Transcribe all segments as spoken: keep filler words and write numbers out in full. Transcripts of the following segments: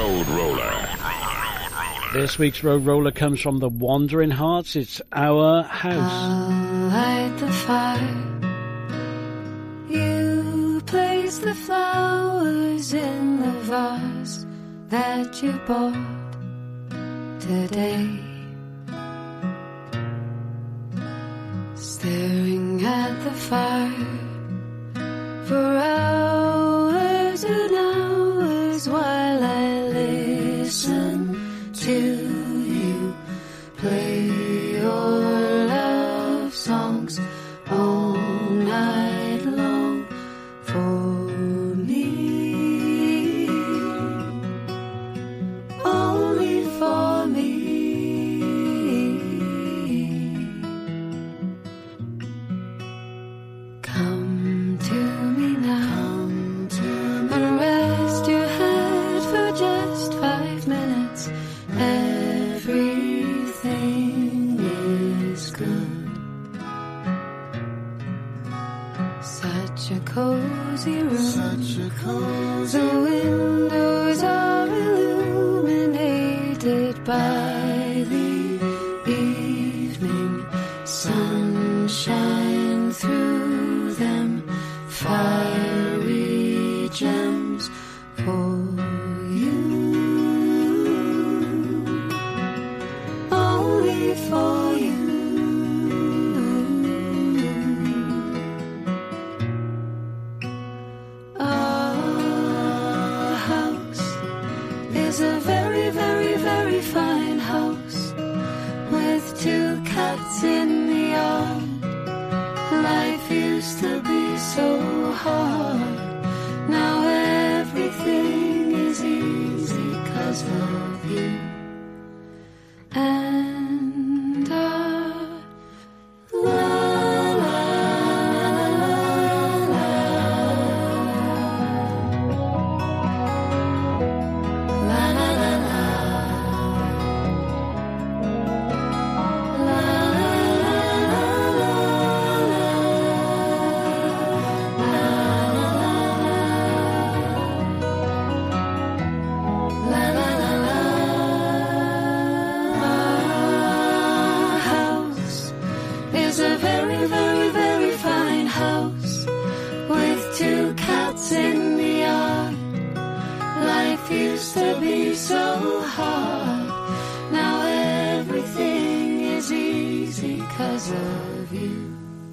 Road Roller. This week's Road Roller comes from the Wandering Hearts. It's Our House. I'll light the fire. You place the flowers in the vase that you bought today. Staring at the fire for hours and hours while I listen to you play your love songs all night long for me, only for me. Come to me now, to me. And rest your head for just five minutes. Everything is good. Such a cozy room. Such a cozy the windows are illuminated by the evening sunshine through them. Fiery gems for for you. Our house is a very, very, very fine house with two cats in the yard. Life used to be so hard. Now everything is easy 'cause of you. And used to be so hard. Now everything is easy 'cause of you.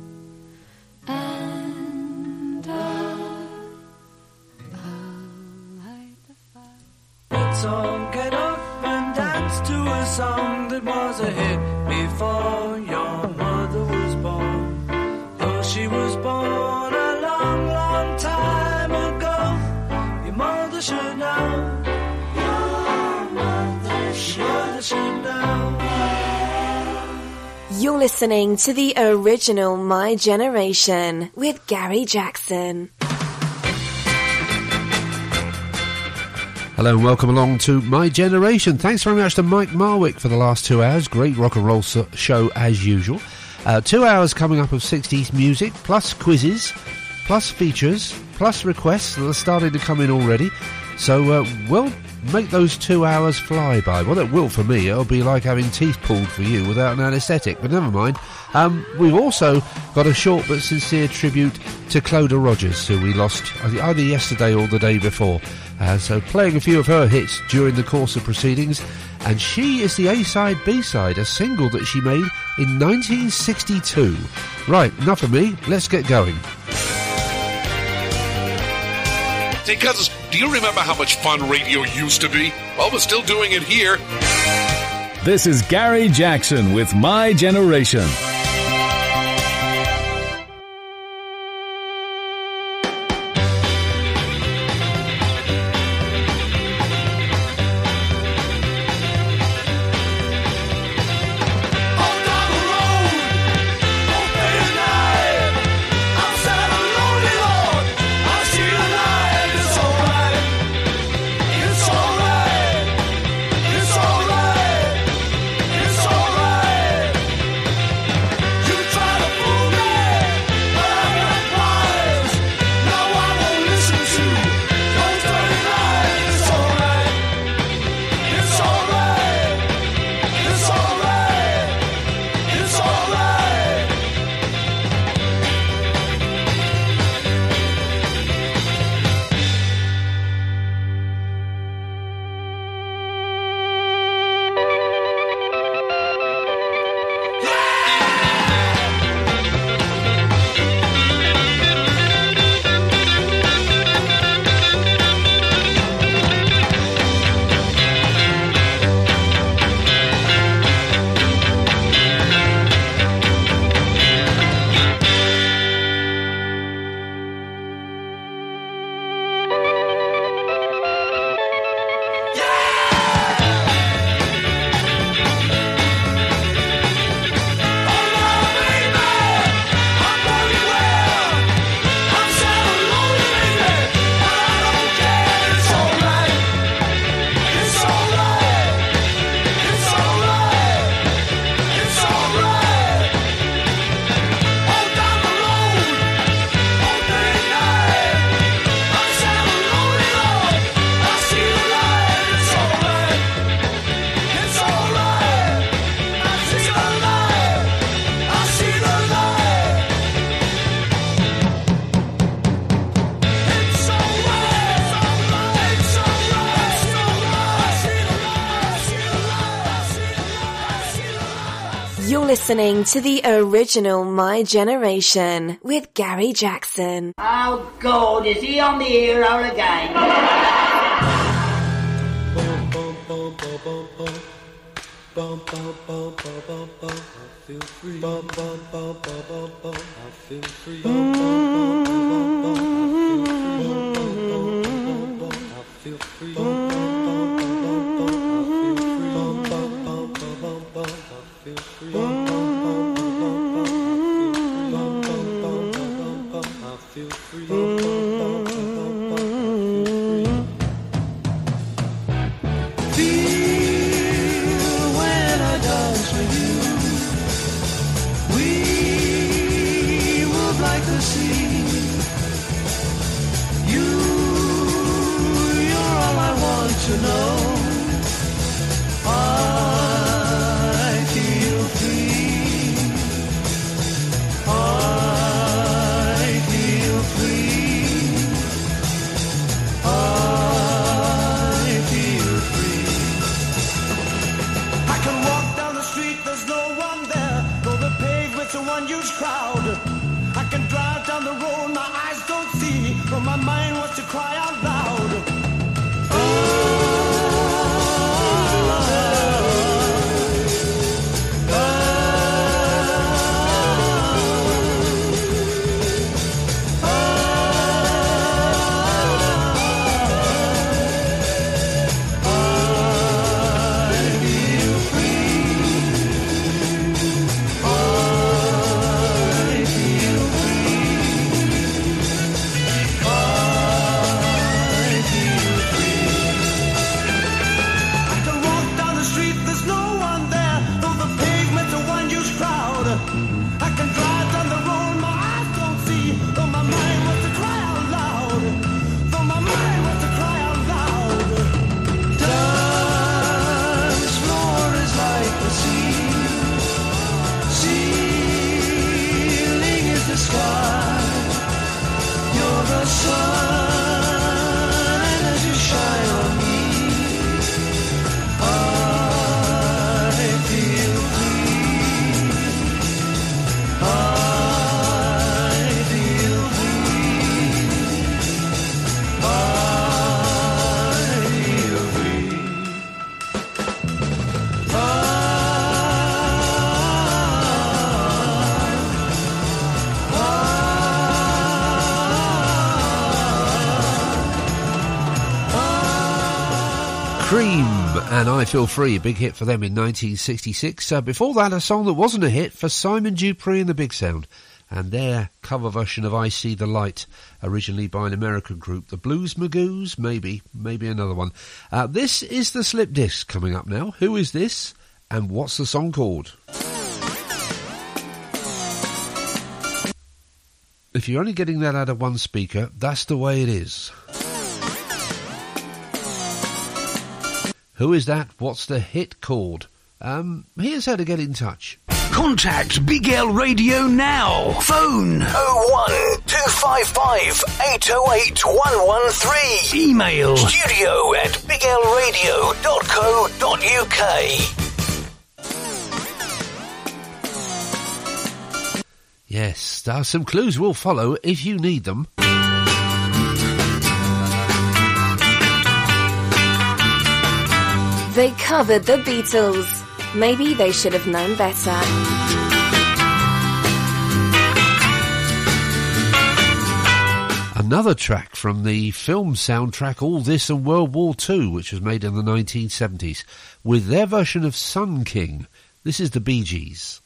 And I'll, I'll light the fire. Let's all get up and dance to a song that was a hit before your mother was born. Though she was born a long, long time ago, your mother should know. You're listening to the original My Generation with Gary Jackson. Hello and welcome along to My Generation. Thanks very much to Mike Marwick for the last two hours. Great rock and roll so- show as usual. Uh, two hours coming up of sixties music, plus quizzes, plus features, plus requests that are starting to come in already. So, uh, we'll make those two hours fly by. Well, it will for me. It'll be like having teeth pulled for you without an anaesthetic, but never mind. Um, we've also got a short but sincere tribute to Clodagh Rogers, who we lost either yesterday or the day before. Uh, so playing a few of her hits during the course of proceedings, and she is the A-side, B-side, a single that she made in nineteen sixty-two. Right, enough of me, let's get going. Hey, Cousins, do you remember how much fun radio used to be? Well, we're still doing it here. This is Gary Jackson with My Generation. You're listening to the original My Generation with Gary Jackson. Oh God, is he on the ear hole again? I feel free. I feel free. I feel free. And I Feel Free, a big hit for them in nineteen sixty-six. Uh, before that, a song that wasn't a hit for Simon Dupree and the Big Sound, and their cover version of I See the Light, originally by an American group, the Blues Magoos, maybe, maybe another one. Uh, this is the slip disc coming up now. Who is this, and what's the song called? If you're only getting that out of one speaker, that's the way it is. Who is that? What's the hit called? Um, here's how to get in touch. Contact Big L Radio now. Phone oh one two five five eight oh eight one one three. Email studio at big l radio dot co dot uk. Yes, there are some clues will follow if you need them. They covered the Beatles. Maybe they should have known better. Another track from the film soundtrack All This and World War Two, which was made in the nineteen seventies, with their version of Sun King. This is the Bee Gees.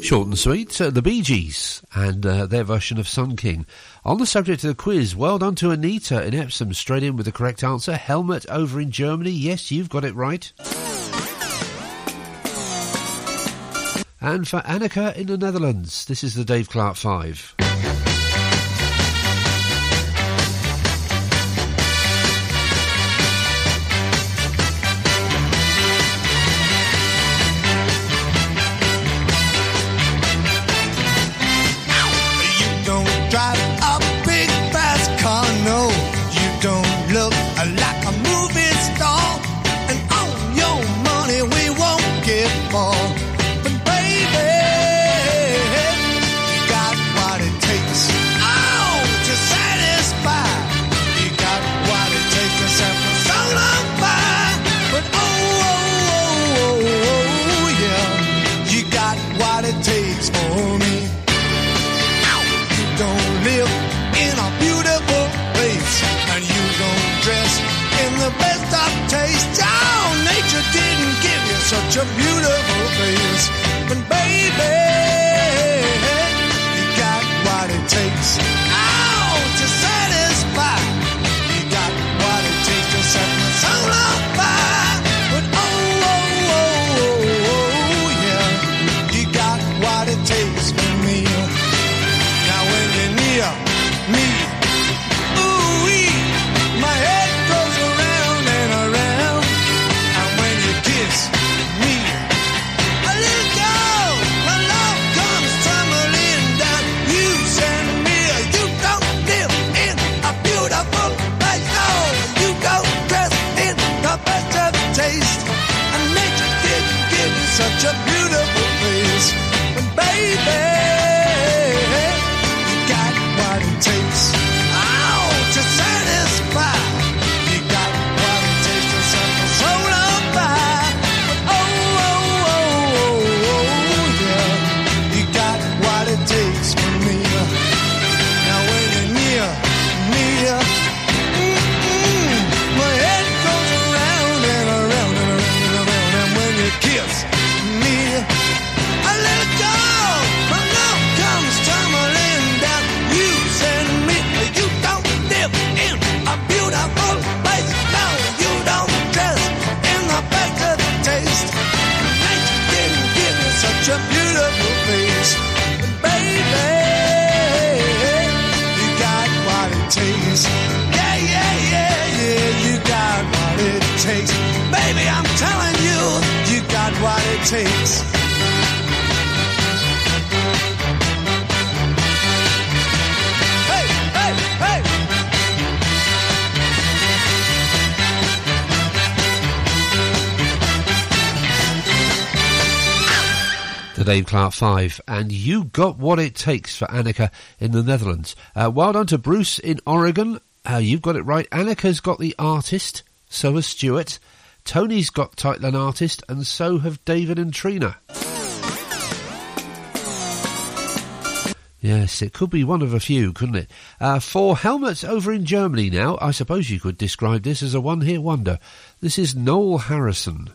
Short and sweet, uh, the Bee Gees and uh, their version of Sun King. On the subject of the quiz, well done to Anita in Epsom, straight in with the correct answer. Helmet over in Germany, yes, you've got it right. And for Annika in the Netherlands, this is the Dave Clark Five. Drive a big fast car, no, you don't look like a movie star, and on your money we won't get more, but baby, you got what it takes, oh, to satisfy, you got what it takes to set my soul on fire, but oh, oh, oh, oh, oh, yeah, you got what it takes for me. Don't live in a beautiful place, and you don't dress in the best of taste. Oh, nature didn't give you such a beautiful face, but baby, you got what it takes. Oh, to satisfy, you got what it takes to set my soul on fire. But oh, oh, oh, oh, oh, yeah, you got what it takes for me. When you're near me, ooh-wee, my head goes around and around. And when you kiss me, a little girl, my love comes tumbling down. You send me, you don't live in a beautiful place. Oh, you don't dress in the best of taste. And nature didn't give you such a beautiful face. But baby, what it takes, oh, to satisfy. You got what it takes to set my soul on fire. But oh, oh, oh, oh, oh, yeah, you got what it takes for me. Now when you're near me, mm-mm, my head goes around and around and around and around. And when you kiss me, I let it go. My love comes tumbling down. You send me, you don't live in a beautiful place. No, you don't dress in the best of the taste. Nature didn't give you such a beautiful face. But baby, you got what it takes. Yeah, yeah, yeah, yeah, you got what it takes. Baby, I'm telling you, you got what it takes. The Dave Clark Five, and you got what it takes for Annika in the Netherlands. Uh, well done to Bruce in Oregon. Uh, you've got it right. Annika's got the artist, so has Stuart. Tony's got title and artist, and so have David and Trina. Yes, it could be one of a few, couldn't it? Uh, for Helmets over in Germany now, I suppose you could describe this as a one-hit wonder. This is Noel Harrison.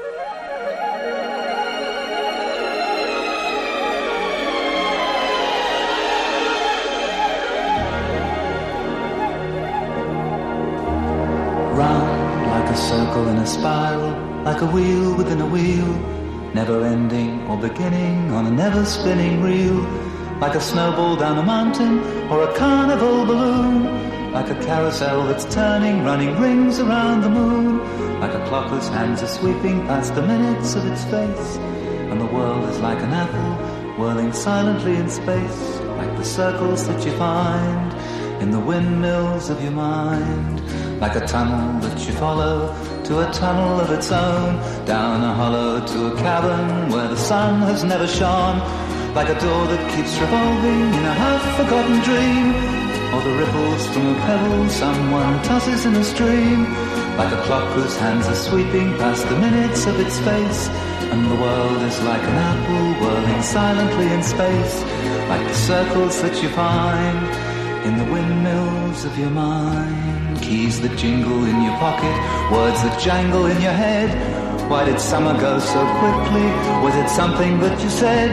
Round like a circle in a spiral, like a wheel within a wheel, never ending or beginning on a never spinning reel, like a snowball down a mountain or a carnival balloon, like a carousel that's turning, running rings around the moon, like a clock whose hands are sweeping past the minutes of its face, and the world is like an apple whirling silently in space, like the circles that you find in the windmills of your mind, like a tunnel that you follow to a tunnel of its own, down a hollow to a cavern where the sun has never shone, like a door that keeps revolving in a half-forgotten dream, or the ripples from a pebble someone tosses in a stream, like a clock whose hands are sweeping past the minutes of its face, and the world is like an apple whirling silently in space, like the circles that you find in the windmills of your mind. Keys that jingle in your pocket, words that jangle in your head. Why did summer go so quickly? Was it something that you said?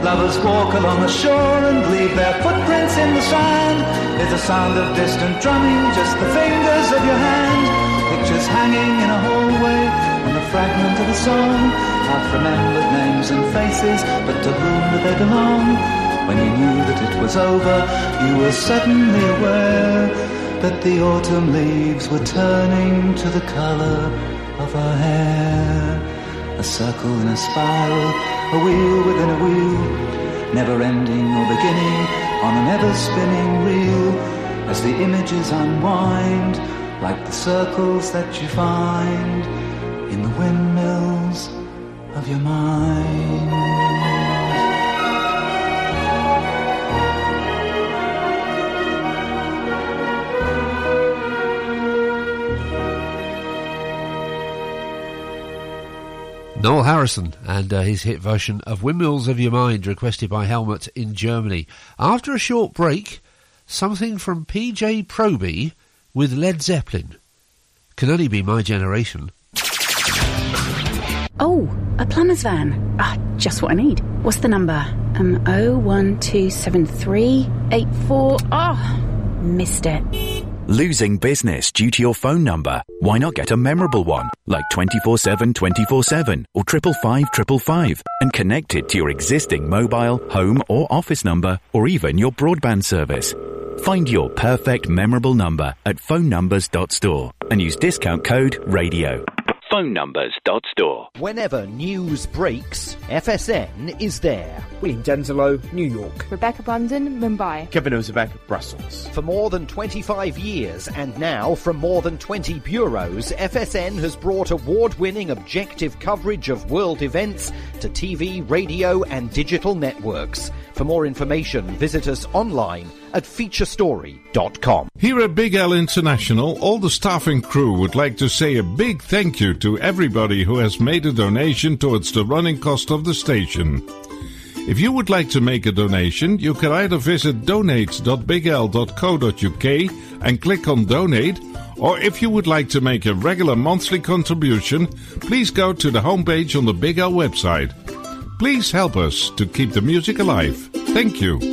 Lovers walk along the shore and leave their footprints in the sand. There's a sound of distant drumming, just the fingers of your hand. Pictures hanging in a hallway, and a fragment of a song. Half-remembered names and faces, but to whom do they belong? When you knew that it was over, you were suddenly aware that the autumn leaves were turning to the colour of her hair. A circle in a spiral, a wheel within a wheel, never ending or beginning on an ever-spinning reel, as the images unwind like the circles that you find in the windmills of your mind. Noel Harrison and uh, his hit version of Windmills of Your Mind, requested by Helmut in Germany. After a short break, something from P J Proby with Led Zeppelin. Can only be my generation. Oh, a plumber's van. Ah, just what I need. What's the number? Um, oh one two seven three eight four. Ah, oh, missed it. Losing business due to your phone number? Why not get a memorable one, like twenty-four seven twenty-four seven or triple five triple five, and connect it to your existing mobile, home or office number, or even your broadband service? Find your perfect memorable number at phone numbers dot store and use discount code RADIO. phone numbers dot store. Whenever news breaks, F S N is there. William Denzelo, New York. Rebecca Brandon, Mumbai. Kevin Ozebek, Brussels. For more than twenty-five years, and now from more than twenty bureaus, F S N has brought award-winning objective coverage of world events to T V, radio and digital networks. For more information, visit us online at feature story dot com. Here at Big L International, all the staff and crew would like to say a big thank you to everybody who has made a donation towards the running cost of the station. If you would like to make a donation, you can either visit donate dot big l dot co dot u k and click on donate, or if you would like to make a regular monthly contribution, please go to the homepage on the Big L website. Please help us to keep the music alive. Thank you.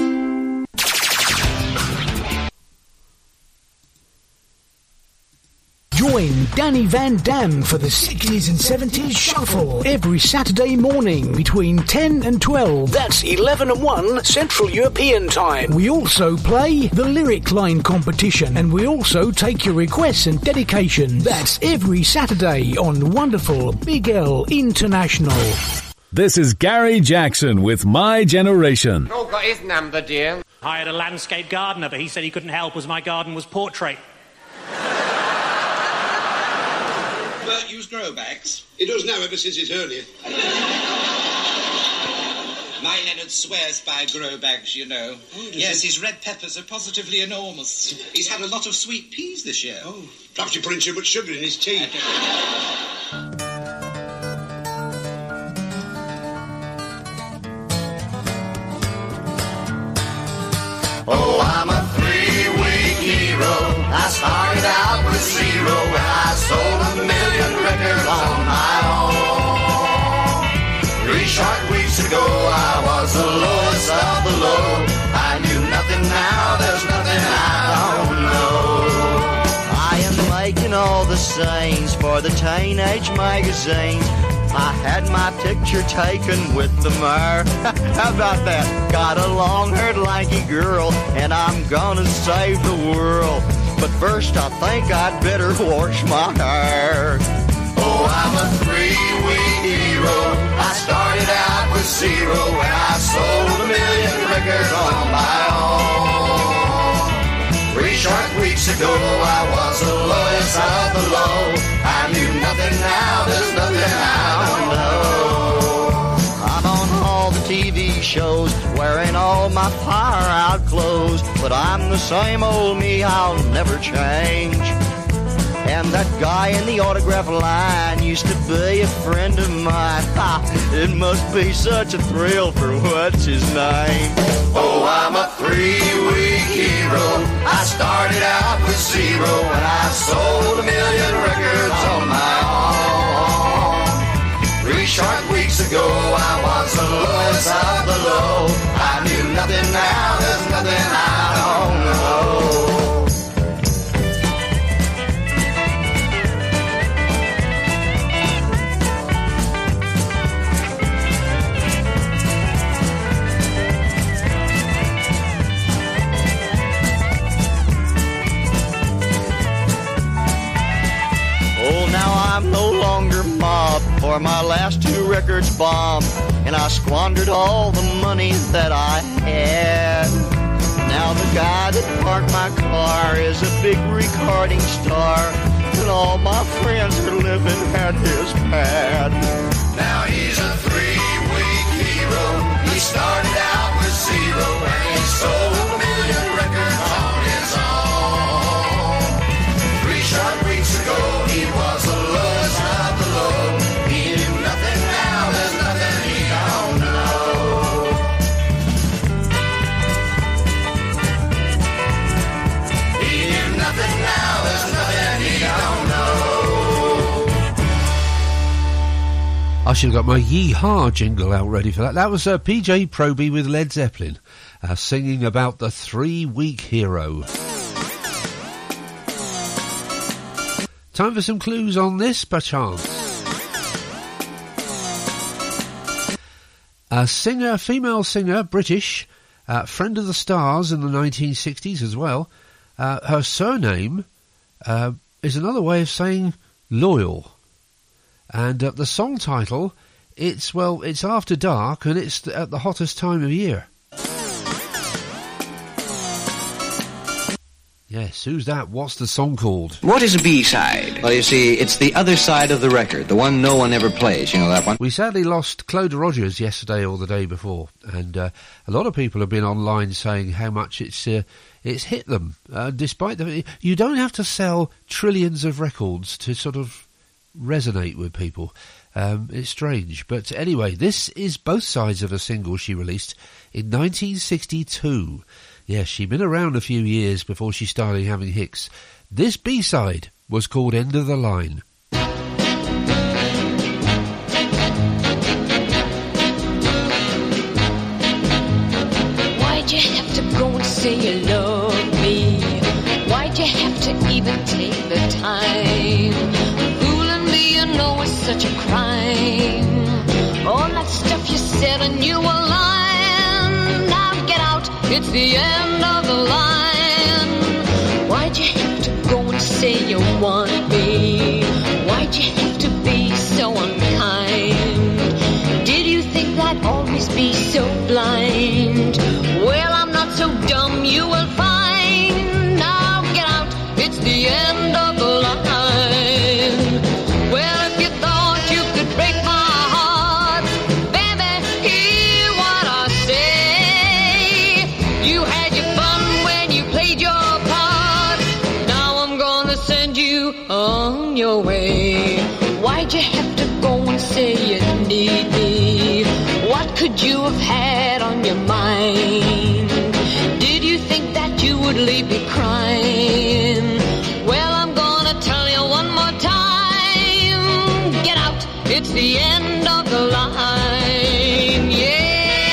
Join Danny Van Dam for the sixties and seventies Shuffle every Saturday morning between ten and twelve. That's eleven and one Central European Time. We also play the Lyric Line competition, and we also take your requests and dedications. That's every Saturday on wonderful Big L International. This is Gary Jackson with My Generation. Oh, got his number, dear. Hired a landscape gardener, but he said he couldn't help as my garden was portrait. Bert used grow bags. He does now, ever since his hernia. My Leonard swears by grow bags, you know. Oh, yes, his red peppers are positively enormous. He's had a lot of sweet peas this year. Oh, perhaps you're putting too much sugar in his tea. Oh, I'm a three-week hero. I started out with zero and I sold a million records on my own. Three short weeks ago, I was the lowest of the low. I knew nothing now, there's nothing I don't know. I am making all the scenes for the teenage magazines. I had my picture taken with the mayor. How about that? Got a long-haired lanky girl, and I'm gonna save the world. But first I think I'd better wash my hair. Oh, I'm a three-week hero. I started out with zero and I sold a million records on my own. Three short weeks ago, I was the lowest of the low. I knew nothing now, there's nothing I don't know. I'm on all the T V shows, wearing all my fire-out clothes, but I'm the same old me, I'll never change. And that guy in the autograph line used to be a friend of mine. Ha, it must be such a thrill for what's his name. Oh, I'm a three-week hero. I started out with zero and I sold a million records on my own. Three short weeks ago, I was the lowest of the low. I knew nothing now, there's nothing I don't know. Oh, now I'm no longer mobbed, for my last two records bombed, and I squandered all the money that I had. Now the guy that parked my car is a big recording star, and all my friends are living at his pad. Now he's a three-week hero. He started out with zero, and he sold a million records on his own. Three short weeks ago, he was the lowest of the low. He knew nothing now, there's nothing he don't know. He knew nothing now, there's nothing he don't know. I should have got my Yee-Haw jingle out ready for that. That was uh, P J Proby with Led Zeppelin, uh, singing about the three-week hero. Time for some clues on this, perchance. A singer, female singer, British, uh, friend of the stars in the nineteen sixties as well. Uh, her surname uh, is another way of saying loyal. And uh, the song title, it's, well, it's After Dark, and it's th- at the hottest time of year. Yes, who's that? What's the song called? What is a B-side? Well, you see, it's the other side of the record, the one no one ever plays. You know that one? We sadly lost Claude Rogers yesterday or the day before, and uh, a lot of people have been online saying how much it's uh, it's hit them. Uh, despite the, you don't have to sell trillions of records to sort of resonate with people. Um, it's strange, but anyway, this is both sides of a single she released in nineteen sixty-two. Yes, she'd been around a few years before she started having hits. This B-side was called End of the Line. Why'd you have to go and say you love me? Why'd you have to even take the time? Fooling me, you know, is such a crime. All that stuff you said and you were lying. Now get out, it's the end of the line. Why'd you have to go and say you want me? Why'd you have to be so unkind? Did you think I'd always be so blind? Well, I'm not so dumb, you will find. Now get out, it's the end of the line. Well, if you thought you could break my heart, baby, hear what I say. You had your fun when you played your part. Now I'm gonna send you on your way. Why'd you have to go and say you need me? What could you have had on your mind? Did you think that you would leave me crying? Well, I'm gonna tell you one more time. Get out, it's the end of the line. Yeah.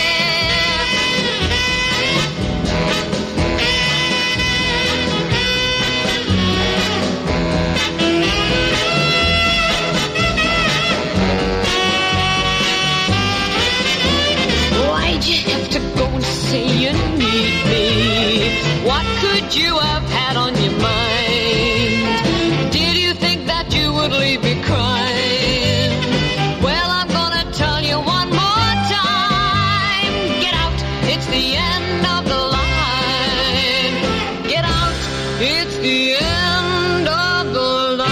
Why'd you have to go and say you need me? What could you have had on your mind? Did you think that you would leave me crying? Well, I'm gonna tell you one more time. Get out, it's the end of the line. Get out, it's the end of the line.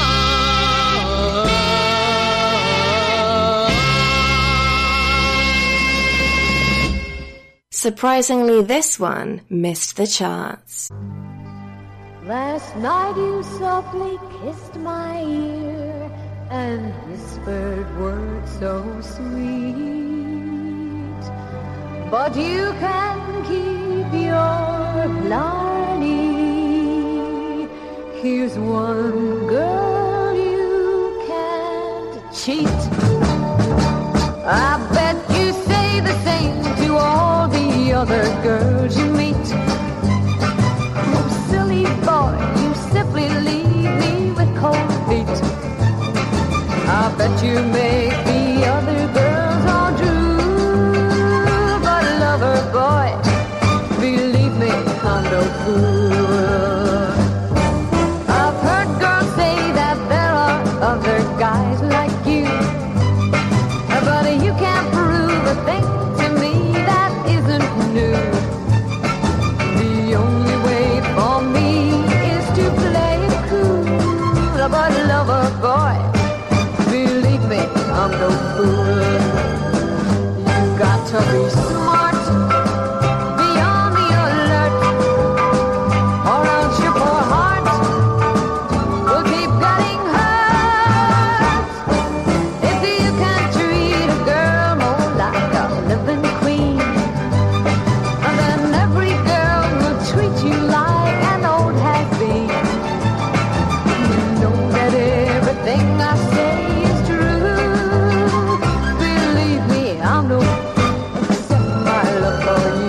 Surprisingly, this one missed the charts. Last night you softly kissed my ear and whispered words so sweet. But you can keep your blarney. Here's one girl you can't cheat. other girls you meet. Oh, silly boy, you simply leave me with cold feet. I bet you make the other girls all drool, but lover boy, believe me, I'm no fool. I've heard girls say that there are other guys like you, but you can't prove a thing to me that isn't new. The only way for me is to play it cool, but lover boy, believe me, I'm no fool. You got to be smart, be on the alert, or else your poor heart will keep getting hurt. If you can't treat a girl more like a living queen, then every girl will treat you like an old has-been. You know that everything I say is true. Believe me, I'm no except my love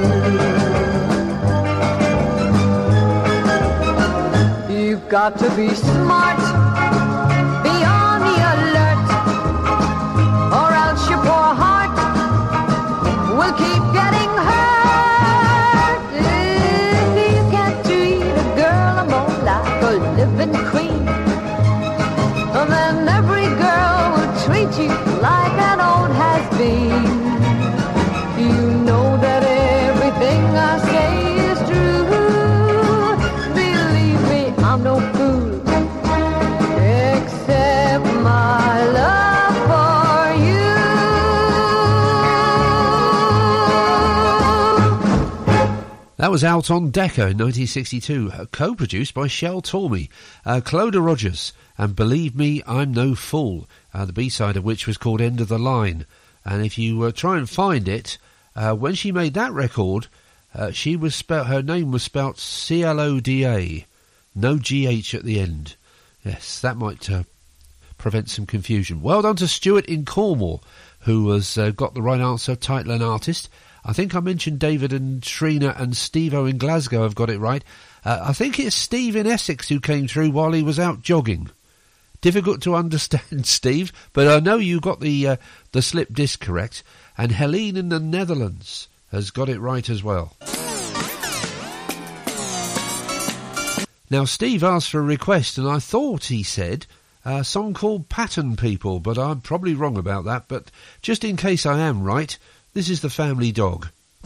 for you. You've got to be smart, be on the alert, or else your poor heart will keep getting hurt. If you can't treat a girl more like a living queen, then every girl will treat you like an old has-been. You know that everything I say is true. Believe me, I'm no fool, except my love for you. That was out on Decca in nineteen sixty-two, uh, co-produced by Shel Talmy, uh, Clodagh Rogers, and Believe Me, I'm No Fool, uh, the B-side of which was called End of the Line. And if you uh, try and find it, uh, when she made that record, uh, she was spelt, her name was spelt C L O D A, no G H at the end. Yes, that might uh, prevent some confusion. Well done to Stuart in Cornwall, who has uh, got the right answer, title and artist. I think I mentioned David and Trina and Steve-O in Glasgow have got it right. Uh, I think it's Steve in Essex who came through while he was out jogging. Difficult to understand, Steve, but I know you got the uh, the slip disc correct. And Helene in the Netherlands has got it right as well. Now, Steve asked for a request, and I thought he said a song called Pattern People, but I'm probably wrong about that. But just in case I am right, this is The Family Dog.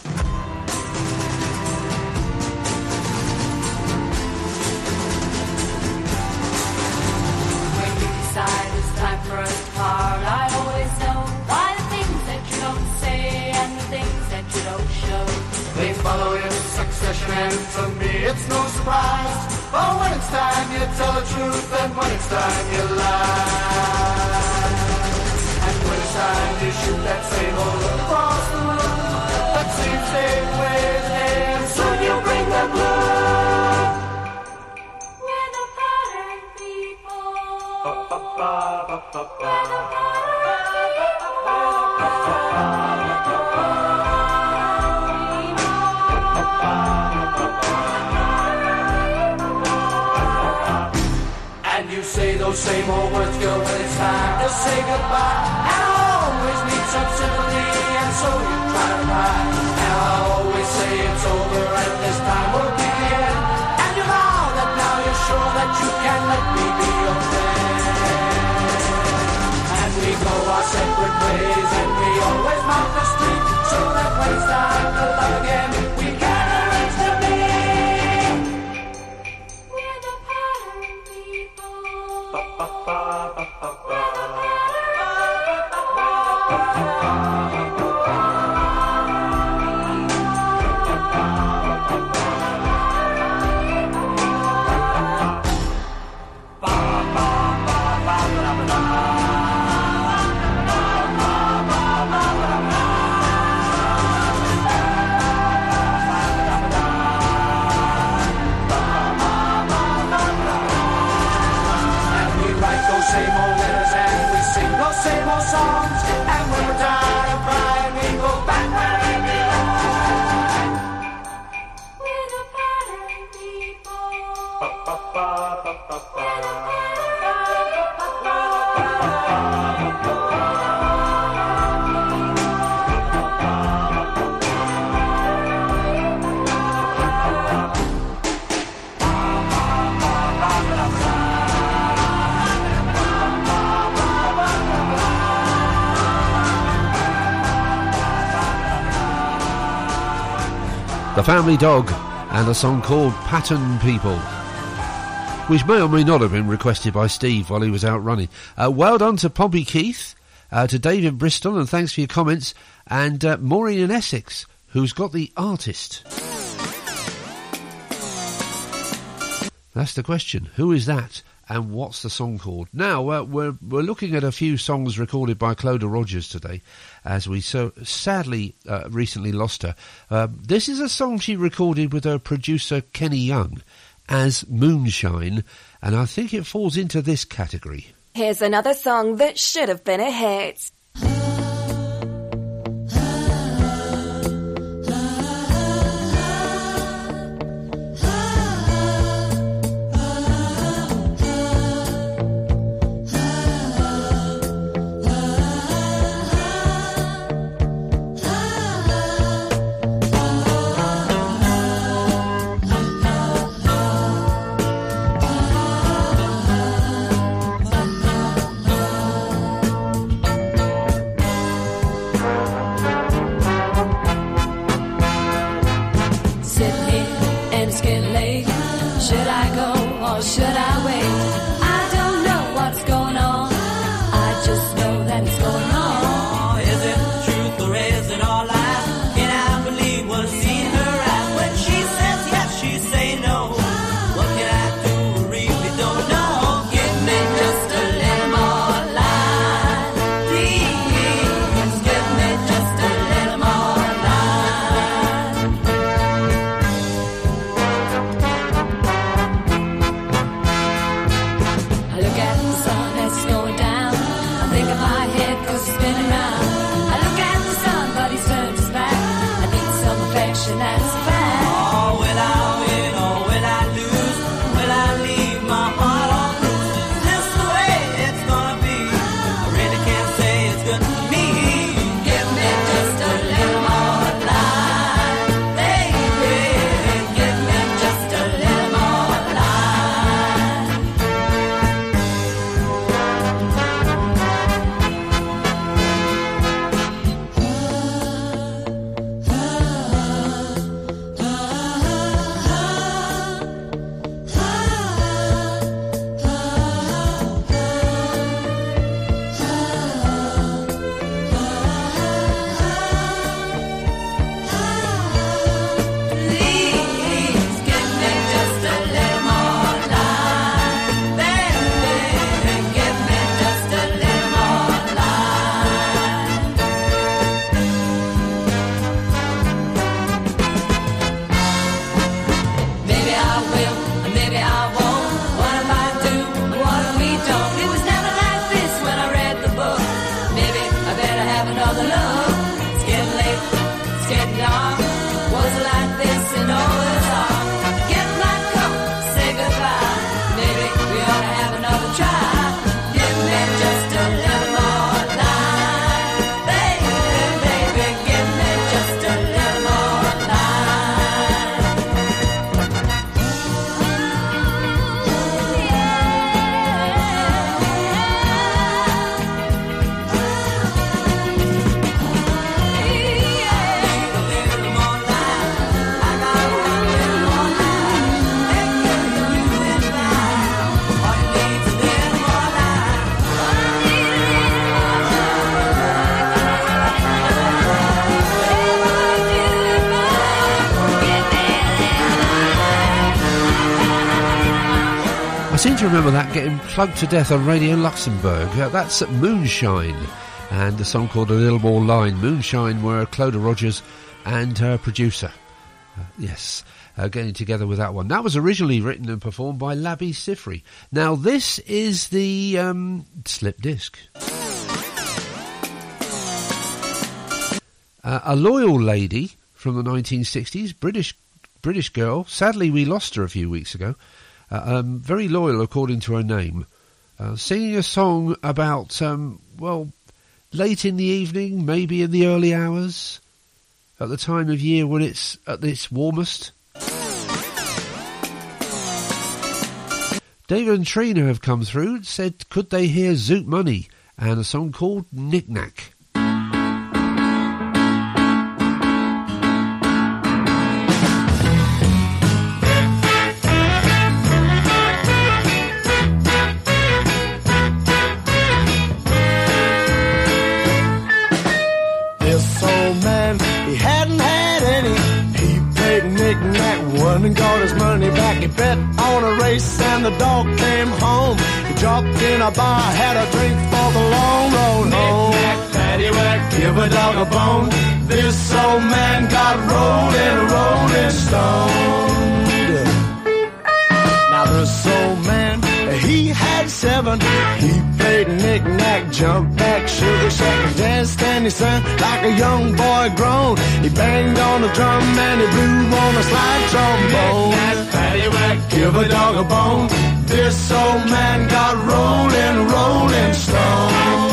And to me it's no surprise, but when it's time you tell the truth, and when it's time you lie. And when it's time you shoot that same old look across the room, that seems same way as and soon you'll bring the blue. We're the pattern people. Ba, ba, ba, ba, ba, ba. Say those same old words, girl, when it's time to say goodbye. And I always need some sympathy, and so you try to cry. And I always say it's over, and this time will be the end. And you vow that now you're sure that you can let me be your friend. And we go our separate ways, and we always mount the street, so that when it's time to love again, we can arrange to be. We're the pattern people. Ba, ba, ba, ba, ba, ba. Same old letters and we sing those same old songs. And when we're tired of The Family Dog, and a song called Pattern People, which may or may not have been requested by Steve while he was out running. Uh, well done to Pompey Keith, uh, to David Bristol, and thanks for your comments, and uh, Maureen in Essex, who's got the artist. That's the question. Who is that? And what's the song called? Now, uh, we're we're looking at a few songs recorded by Clodagh Rogers today, as we so sadly uh, recently lost her. Uh, this is a song she recorded with her producer Kenny Young as Moonshine, and I think it falls into this category. Here's another song that should have been a hit. I seem to remember that getting plugged to death on Radio Luxembourg. Uh, that's Moonshine, and a song called A Little More Line. Moonshine were Clodagh Rogers and her producer. Uh, yes, uh, getting together with that one. That was originally written and performed by Labby Sifri. Now this is the um, slip disc. Uh, a loyal lady from the nineteen sixties, British British girl. Sadly, we lost her a few weeks ago. Uh, um, very loyal, according to her name. Uh, singing a song about, um, well, late in the evening, maybe in the early hours, at the time of year when it's at its warmest. David and Trina have come through and said, could they hear Zoot Money and a song called Knick Knack. won and got his money back. He bet on a race and the dog came home. He dropped in a bar, had a drink for the long road home. Knick-knack, paddywhack, give a dog a bone. This old man got rolling, rolling stoned. Now this old man, he had seven. He played knick-knack, jump back, sugar shack, danced and he sang like a young boy grown. He banged on the drum and he blew on a slide trombone. Knick-knack, paddywhack, give a dog a bone. This old man got rolling, rolling stone.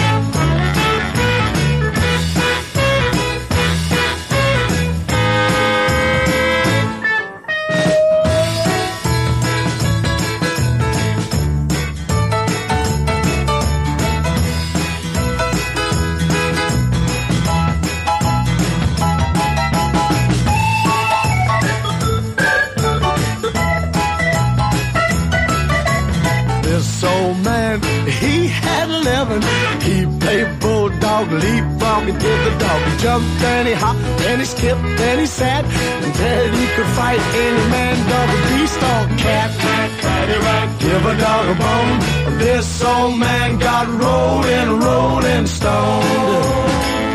He had eleven. He played bulldog, leapfrog, and did the dog. He jumped and he hopped and he skipped and he sat. And said he could fight any man, dog, beast, or cat. Paddywhack, give a dog a bone. This old man got rolling, rolling stoned.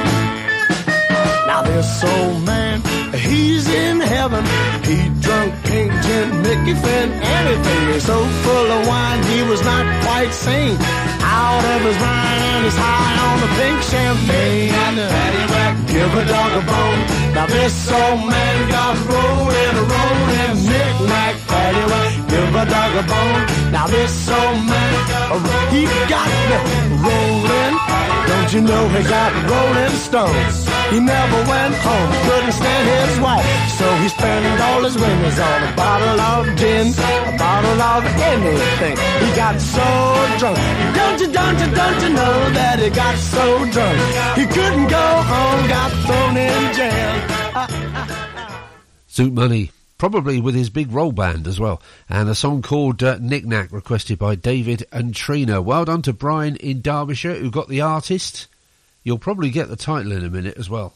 Now this old man, he's in heaven. He drunk pink gin, Mickey Finn, anything. He's so full of wine, he was not quite sane. Out of his mind and he's high on the pink champagne. And paddywhack, give a dog a bone. Now this old man got rolling, rolling, knick-knack, paddywhack, give a dog a bone. Now this old man, he got rolling. Don't you know he got rolling stones? He never went home, couldn't stand his wife, so he spent all his winnings on a bottle of gin, a bottle of anything. He got so drunk, don't you, don't you, don't you know that he got so drunk, he couldn't go home, got thrown in jail. Zoot Money, probably with his big roll band as well, and a song called uh, Knick-Knack, requested by David and Trina. Well done to Brian in Derbyshire, who got the artist. You'll probably get the title in a minute as well.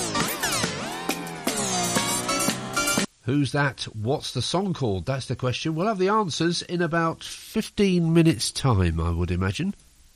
Who's that? What's the song called? That's the question. We'll have the answers in about fifteen minutes' time, I would imagine.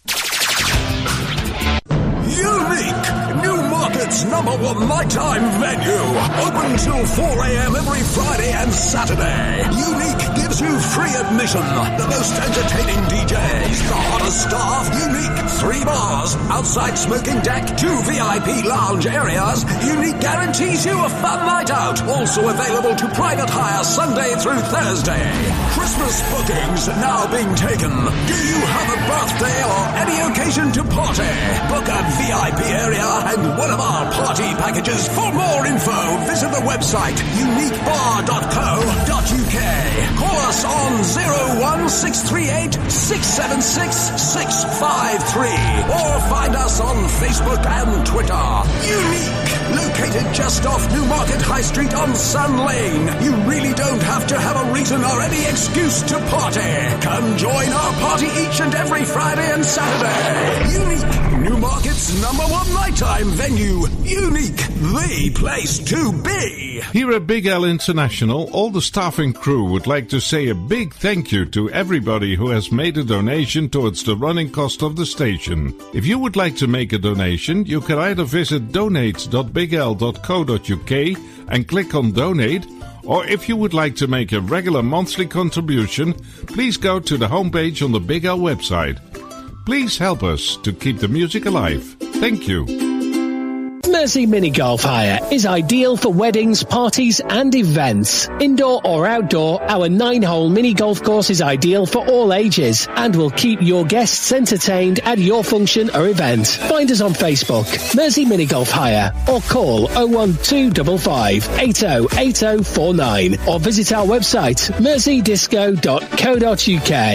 Unique! Newmarket's number one nighttime venue. Open till four a.m. every Friday and Saturday. Unique gives you free admission. The most entertaining D Js, the hottest staff. Unique. Three bars, outside smoking deck, two V I P lounge areas. Unique guarantees you a fun night out. Also available to private hire Sunday through Thursday. Christmas bookings now being taken. Do you have a birthday or any occasion to party? Book a V I P area and one of our party packages. For more info, visit the website unique bar dot co dot uk. Call us on zero one six three eight six seven six six five three or find us on Facebook and Twitter. Unique, located just off Newmarket High Street on Sun Lane. You really don't have to have a reason or any excuse to party. Come join our party each and every Friday and Saturday. Unique, Newmarket's number one nighttime venue. Unique, the place to be. Here at Big L International, all the staff and crew would like to say a big thank you to everybody who has made a donation towards the running cost of the station. If you would like to make a donation, you can either visit donate dot big l dot co dot uk and click on donate, or if you would like to make a regular monthly contribution, please go to the homepage on the Big L website. Please help us to keep the music alive. Thank you. Mersey Mini Golf Hire is ideal for weddings, parties and events. Indoor or outdoor, our nine-hole mini golf course is ideal for all ages and will keep your guests entertained at your function or event. Find us on Facebook, Mersey Mini Golf Hire, or call oh one two five five eight oh eight oh four nine or visit our website, mersey disco dot co dot uk.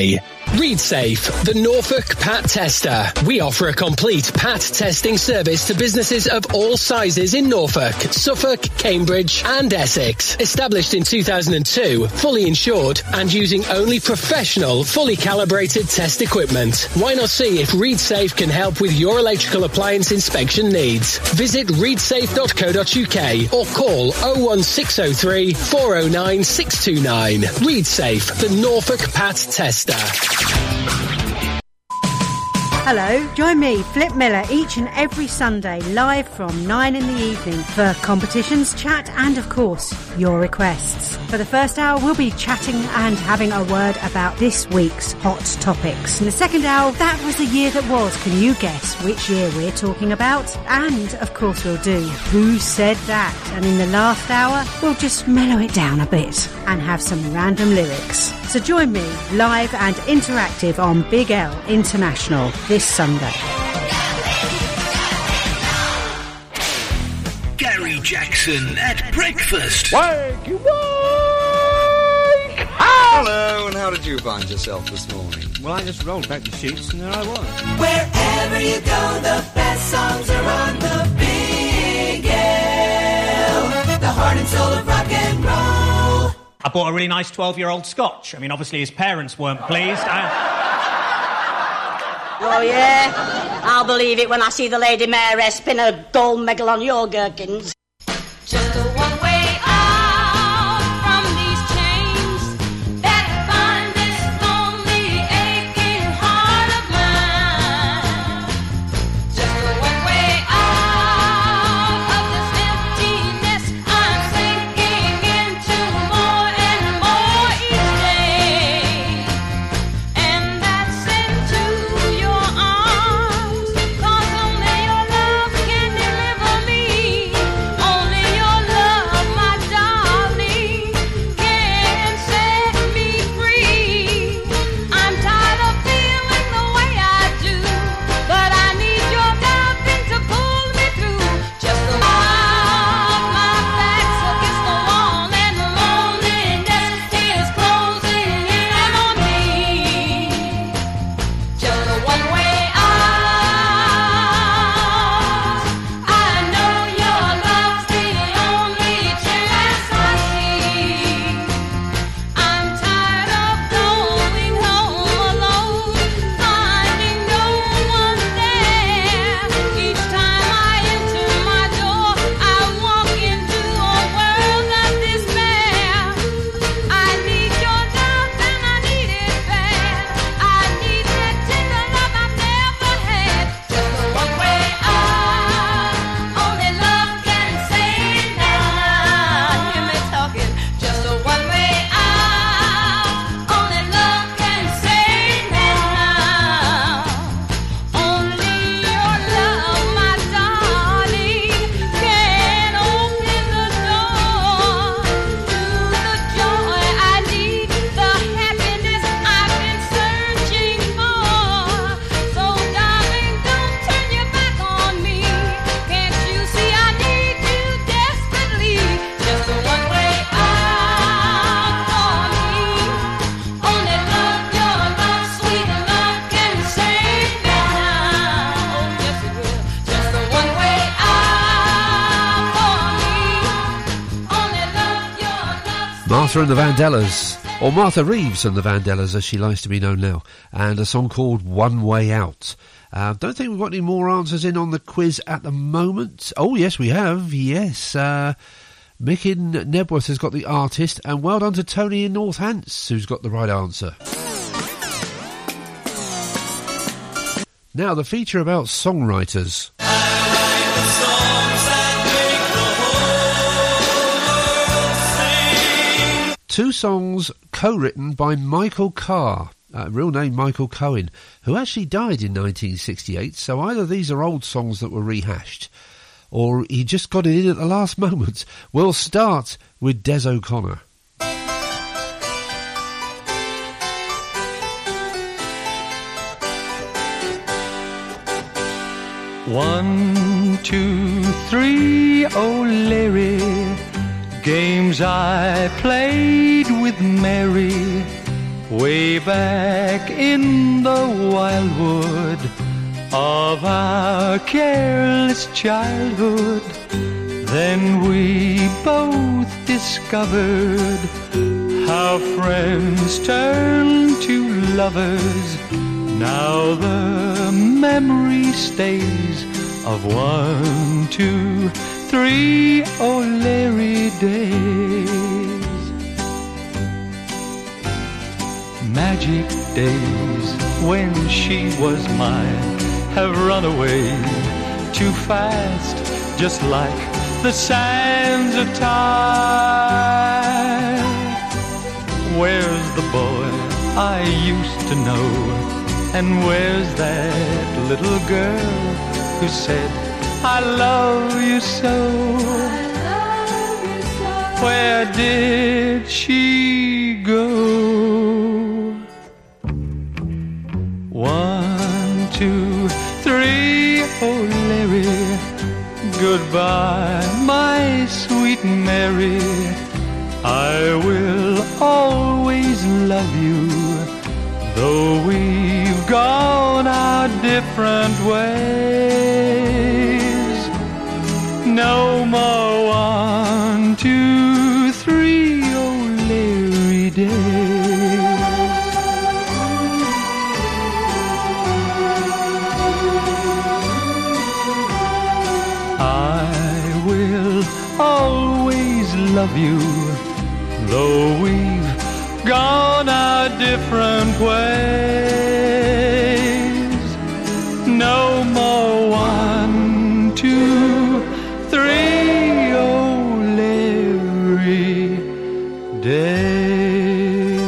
ReadSafe, the Norfolk Pat Tester. We offer a complete Pat testing service to businesses of all sizes in Norfolk, Suffolk, Cambridge and Essex. Established in two thousand two, fully insured and using only professional, fully calibrated test equipment. Why not see if ReadSafe can help with your electrical appliance inspection needs? Visit read safe dot co dot uk or call oh one six oh three, four oh nine, six two nine. ReadSafe, the Norfolk Pat Tester. Hello, join me, Flip Miller, each and every Sunday, live from nine in the evening for competitions, chat and, of course, your requests. For the first hour, we'll be chatting and having a word about this week's hot topics. In the second hour, that was the year that was. Can you guess which year we're talking about? And, of course, we'll do Who Said That? And in the last hour, we'll just mellow it down a bit and have some random lyrics. So join me, live and interactive on Big L International this Sunday. Gary Jackson at breakfast. Wakey wake! Hello, and how did you find yourself this morning? Well, I just rolled back the sheets and there I was. Wherever you go, the best songs are on the Big L. The heart and soul of rock and roll. I bought a really nice twelve-year-old Scotch. I mean, obviously his parents weren't pleased. I... Oh, yeah? I'll believe it when I see the Lady Mayoress spin a gold medal on your gherkins. Just a one way out from these chains that bind this lonely, aching heart of mine. Just a one way out of this emptiness I'm sinking into more and more each day. And that's into your arms, 'cause only your love can deliver me. Only your love, my darling, can set me free. I'm tired of feeling the way I do, but I need your loving to pull me through. Just the love, my back's against the wall, and the loneliness is closing in on me. Just a one way out. I know your love's the only chance I see. I'm tired of going home alone, finding no one there. Each time I enter my door, I walk into a world of despair. I need your love and I need it bad. I need that tender love I've never had. Just a one way out. Only love can save it now. Hear me talking. Just a one way out. Only love can save it now. Only your love, my darling, can open the door to the joy I need, the happiness I've been searching for. So, darling, don't turn your back on me. Can't you see I need you desperately? Just a one way out for me. Only love, your love, sweet love can save me now. Oh, yes it will. Just a one way out for me. Only love, your love. Martha and the Vandellas, or Martha Reeves and the Vandellas as she likes to be known now, and a song called One Way Out. Uh, don't think we've got any more answers in on the quiz at the moment. Oh yes we have, yes. Uh, Mick in Nebworth has got the artist, and well done to Tony in Northants who's got the right answer. Now the feature about songwriters. Two songs co-written by Michael Carr, uh, real name Michael Cohen, who actually died in nineteen sixty-eight, so either these are old songs that were rehashed, or he just got it in at the last moment. We'll start with Des O'Connor. One, two, three, oh Larry, games I played with Mary way back in the wildwood of our careless childhood. Then we both discovered how friends turn to lovers. Now the memory stays of one, two, three O'Leary days. Magic days when she was mine have run away too fast, just like the sands of time. Where's the boy I used to know? And where's that little girl who said, I love you so? Where did she go? One, two, three, O'Leary. Goodbye, my sweet Mary. I will always love you, though we've gone our different ways. No more one, two, three O'Leary days. I will always love you, though we've gone our different ways. No more one, two, three O'Leary days.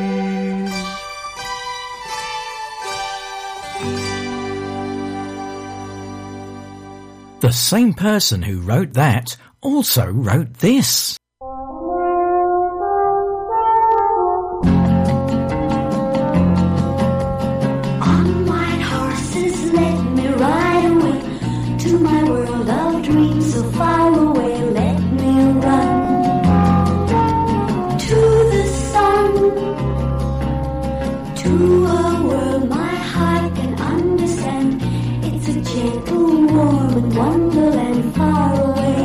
The same person who wrote that also wrote this. Wonderland far away.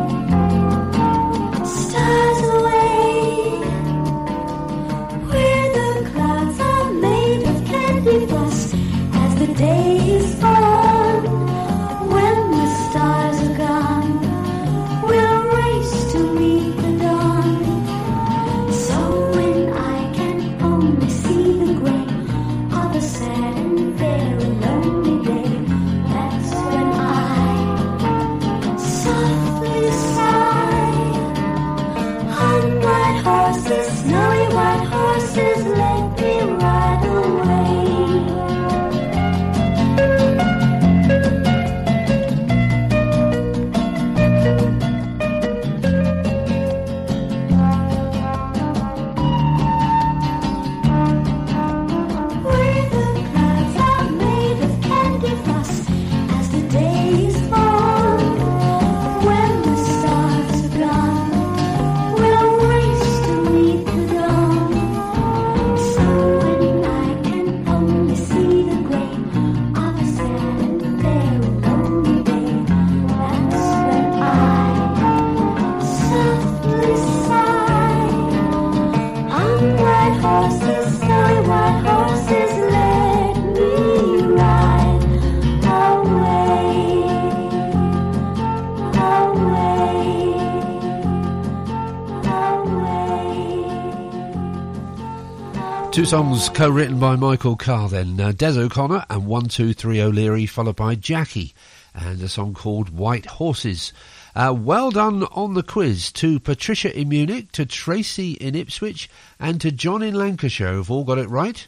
Two songs co-written by Michael Carr then. Uh, Des O'Connor and one two three O'Leary, followed by Jackie, and a song called White Horses. Uh, well done on the quiz to Patricia in Munich, to Tracy in Ipswich, and to John in Lancashire, who've all got it right.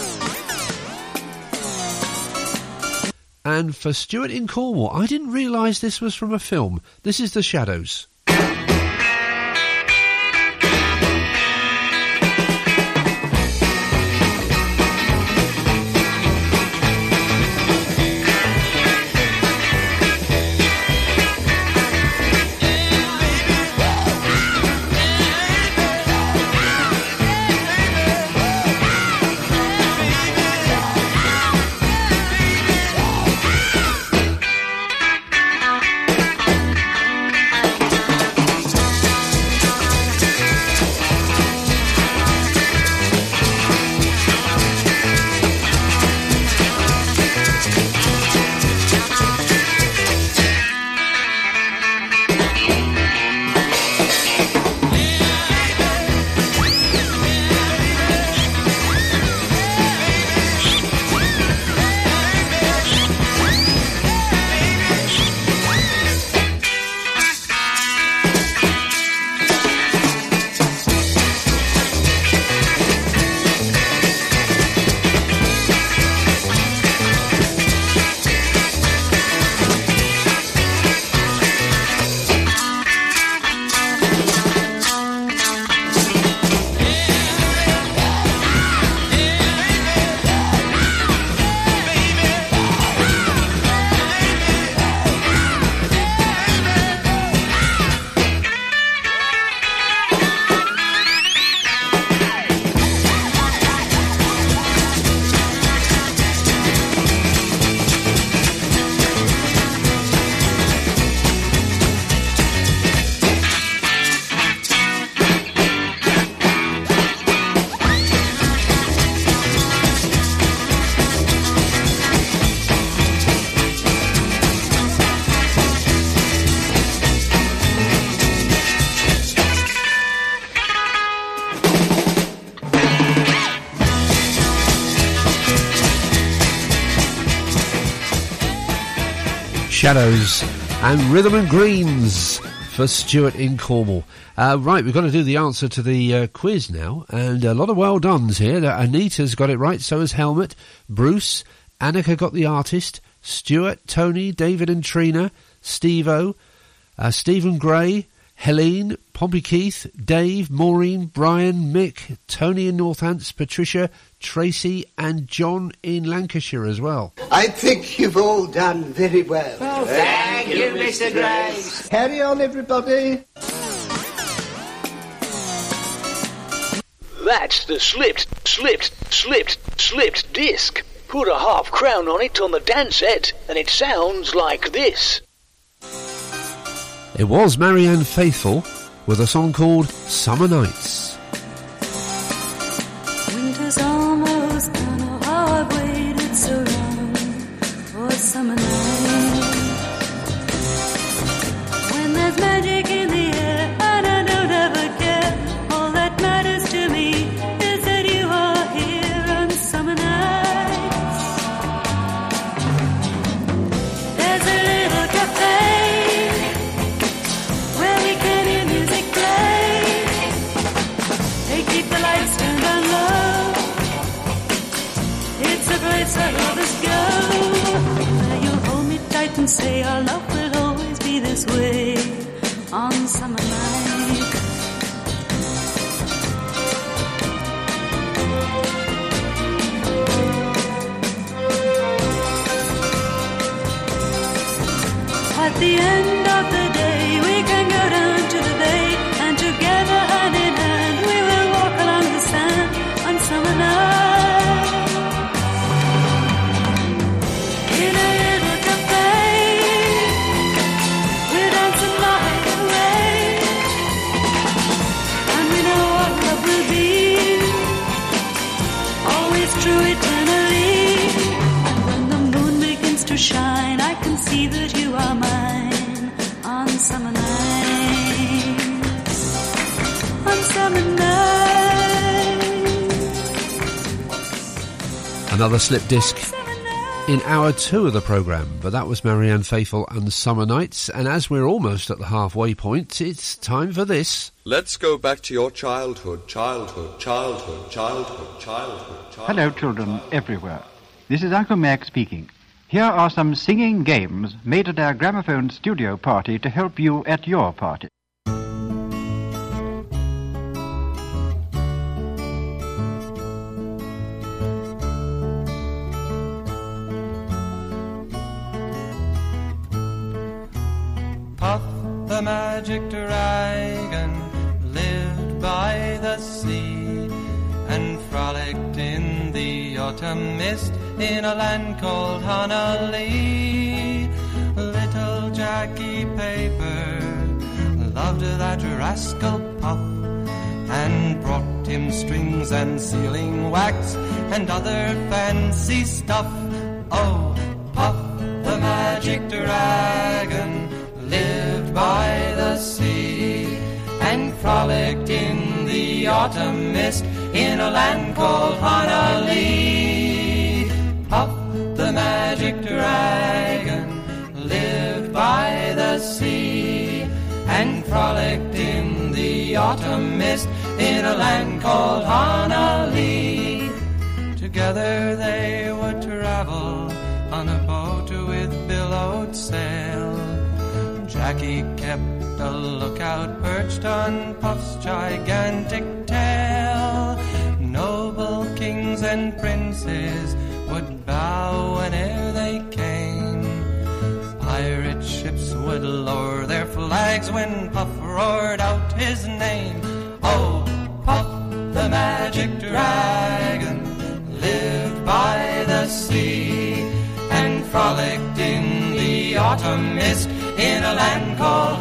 And for Stuart in Cornwall, I didn't realise this was from a film. This is The Shadows. Shadows and Rhythm and Greens for Stuart in Cornwall. Uh, right, we've got to do the answer to the uh, quiz now, and a lot of well dones here. Anita's got it right, so has Helmut. Bruce, Annika got the artist, Stuart, Tony, David and Trina, Steve-O, uh, Stephen Gray, Helene, Pompey Keith, Dave, Maureen, Brian, Mick, Tony in Northants, Patricia, Tracy and John in Lancashire as well. I think you've all done very well. Oh, thank, thank you, Mister Grace. Carry on, everybody. That's the slipped, slipped, slipped, slipped disc. Put a half crown on it on the dance set, and it sounds like this. It was Marianne Faithfull with a song called Summer Nights. Winter's almost gone, oh how I've waited so long for a summer night. When there's magic in the air and I don't ever care, all that matters to me is that you are here on summer nights. There's a little cafe where we can hear music play. They keep the lights turned on low. It's a place where lovers go. Where you'll hold me tight and say our love will always be this way on summer nights. At the end of the day, we can go down to the bay, and together hand in hand, we will walk along the sand on summer night. In a little cafe, we'll dance the night away, and we know what love will be, always true eternally. And when the moon begins to shine, I can see that you are mine on summer nights, on summer nights. Another slip disc in hour two of the programme, but that was Marianne Faithfull and Summer Nights, and as we're almost at the halfway point, it's time for this. Let's go back to your childhood, childhood, childhood, childhood, childhood, childhood. Hello, children everywhere. This is Uncle Mac speaking. Here are some singing games made at our gramophone studio party to help you at your party. Puff the magic dragon lived by the sea and frolicked in the autumn mist in a land called Honolulu. Little Jackie Paper loved that rascal Puff and brought him strings and sealing wax and other fancy stuff. Oh, Puff the magic dragon lived by the sea and frolicked in the autumn mist in a land called Honolulu. Puff the magic dragon lived by the sea and frolicked in the autumn mist in a land called Honolulu. Together they would travel on a boat with billowed sail. Jackie kept a lookout perched on Puff's gigantic tail. Noble kings and princes would bow whene'er they came. Pirate ships would lower their flags when Puff roared out his name. Oh, Puff the magic dragon lived by the sea and frolicked in the autumn mist in a land called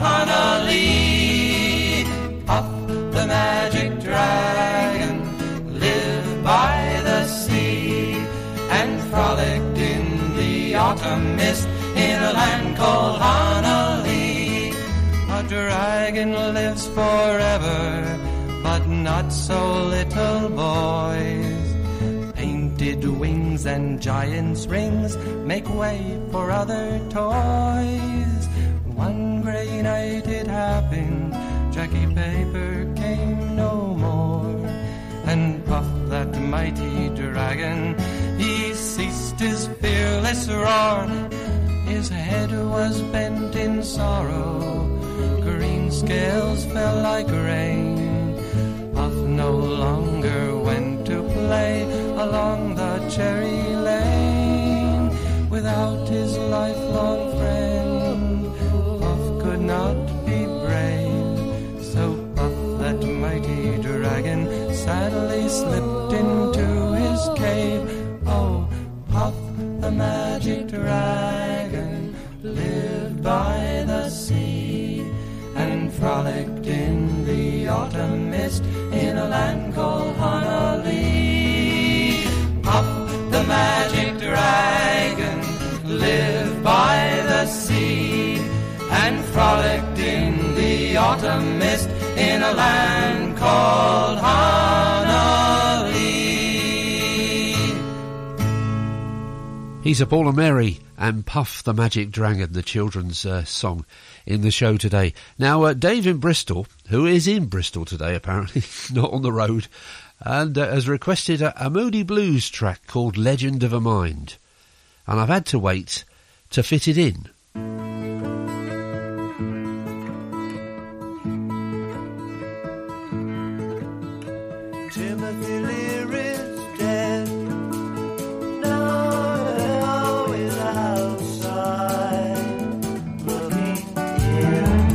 Honolulu. Puff the magic dragon lived by the sea and frolicked in the autumn mist in a land called Honolulu. A dragon lives forever, but not so little boys. Painted did wings and giant's rings make way for other toys. One grey night it happened, Jackie Paper came no more, and Puff, that mighty dragon, he ceased his fearless roar. His head was bent in sorrow, green scales fell like rain. Puff no longer went to play along the cherry lane. Without his lifelong friend, Puff could not be brave. So Puff, that mighty dragon, sadly slipped into his cave. Oh, Puff, the magic dragon, lived by the sea and frolicked in the autumn mist in a land called Honolulu. Puff, the magic dragon, lived by the sea and frolicked in the autumn mist in a land called Honolulu. He's a Ball of Mary and Puff the Magic Dragon, the children's uh, song in the show today. Now, uh, Dave in Bristol, who is in Bristol today apparently, not on the road, and uh, has requested a, a Moody Blues track called Legend of a Mind. And I've had to wait to fit it in. Timothy Leary's dead. No, he's outside looking in.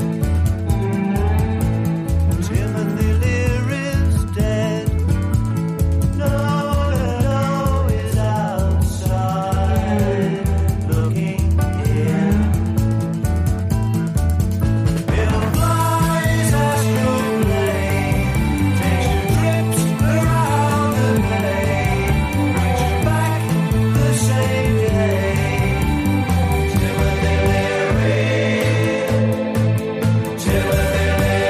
Timothy Leary's dead. No, no, he's outside looking in. Bill flies astral plane, takes you trips around the bay, brings you back the same day. Timothy Leary, Timothy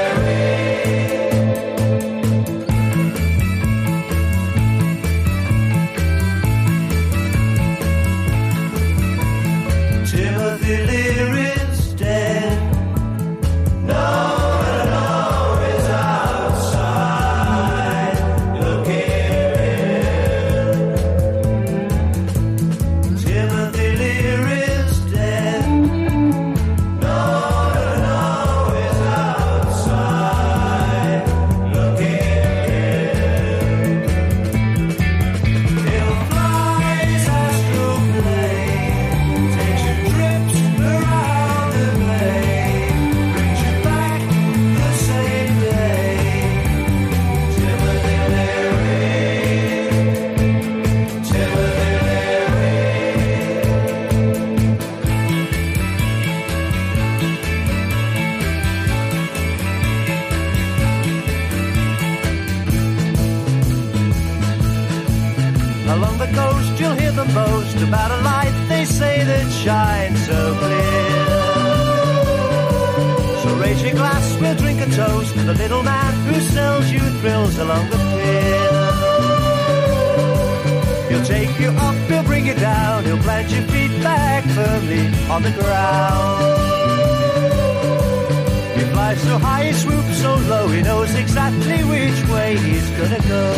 Leary. Timothy Leary's dead. No, no, he's outside looking in. Timothy Leary's dead. No, no, he's outside looking in. Bill flies astral plane, takes you trips around the bay, brings you back the same day. Timothy Leary, Timothy Along the coast you'll hear them boast about a light they say that shines so clear. So raise your glass, we'll drink a toast to the little man who sells you thrills along the pier. He'll take you up, he'll bring you down, he'll plant your feet back firmly on the ground. He flies so high, he swoops so low, he knows exactly which way he's gonna go.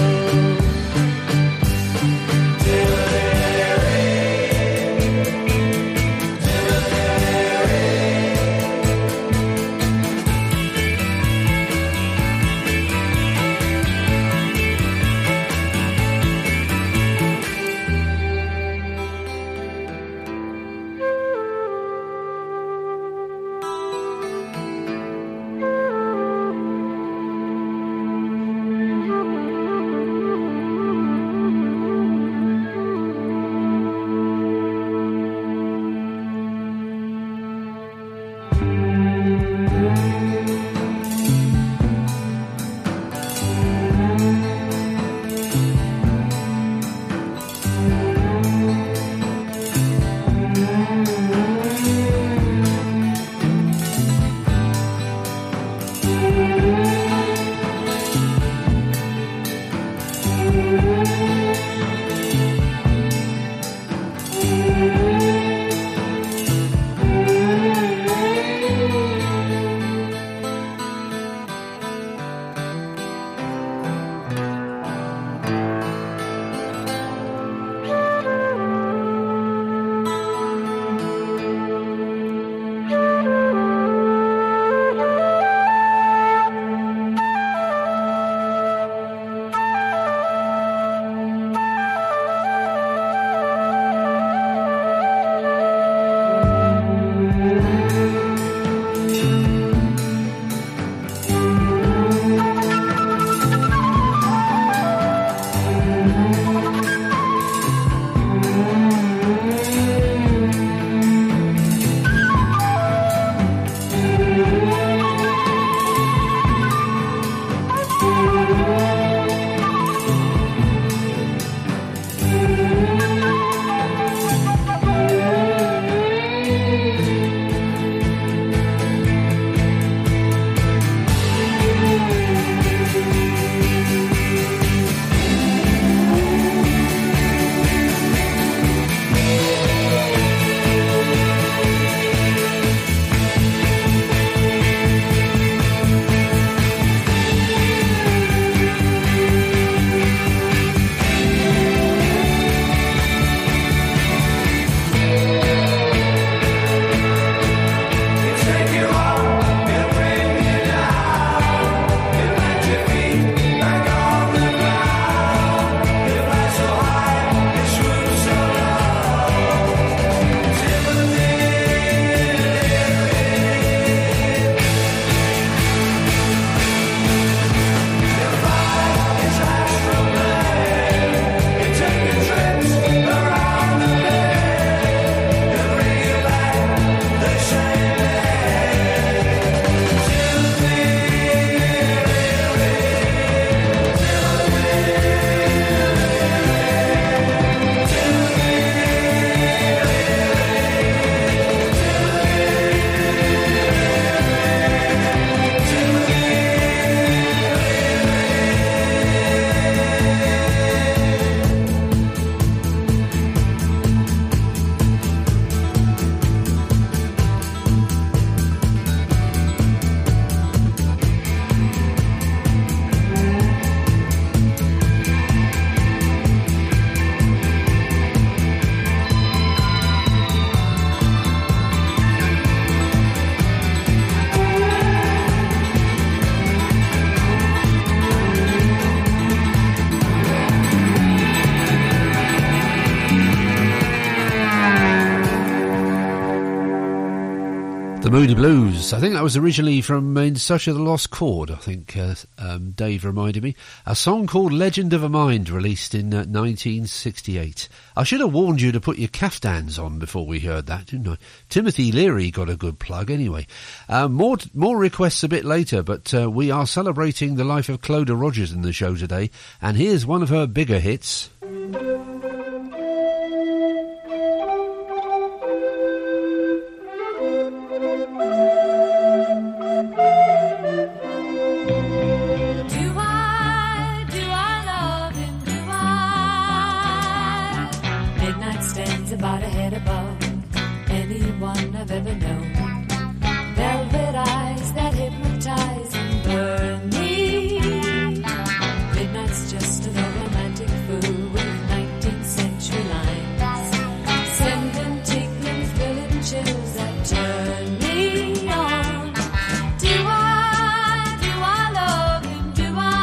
Moody Blues. I think that was originally from In Search of the Lost Chord, I think uh, um, Dave reminded me. A song called Legend of a Mind, released in uh, nineteen sixty-eight. I should have warned you to put your caftans on before we heard that, didn't I? Timothy Leary got a good plug anyway. Uh, more more requests a bit later, but uh, we are celebrating the life of Clodagh Rogers in the show today, and here's one of her bigger hits. About a head above anyone I've ever known. Velvet eyes that hypnotize and burn me. Midnight's just another romantic fool with nineteenth century lines, sending tingling, thrilling chills that turn me on. Do I, do I love him? Do I?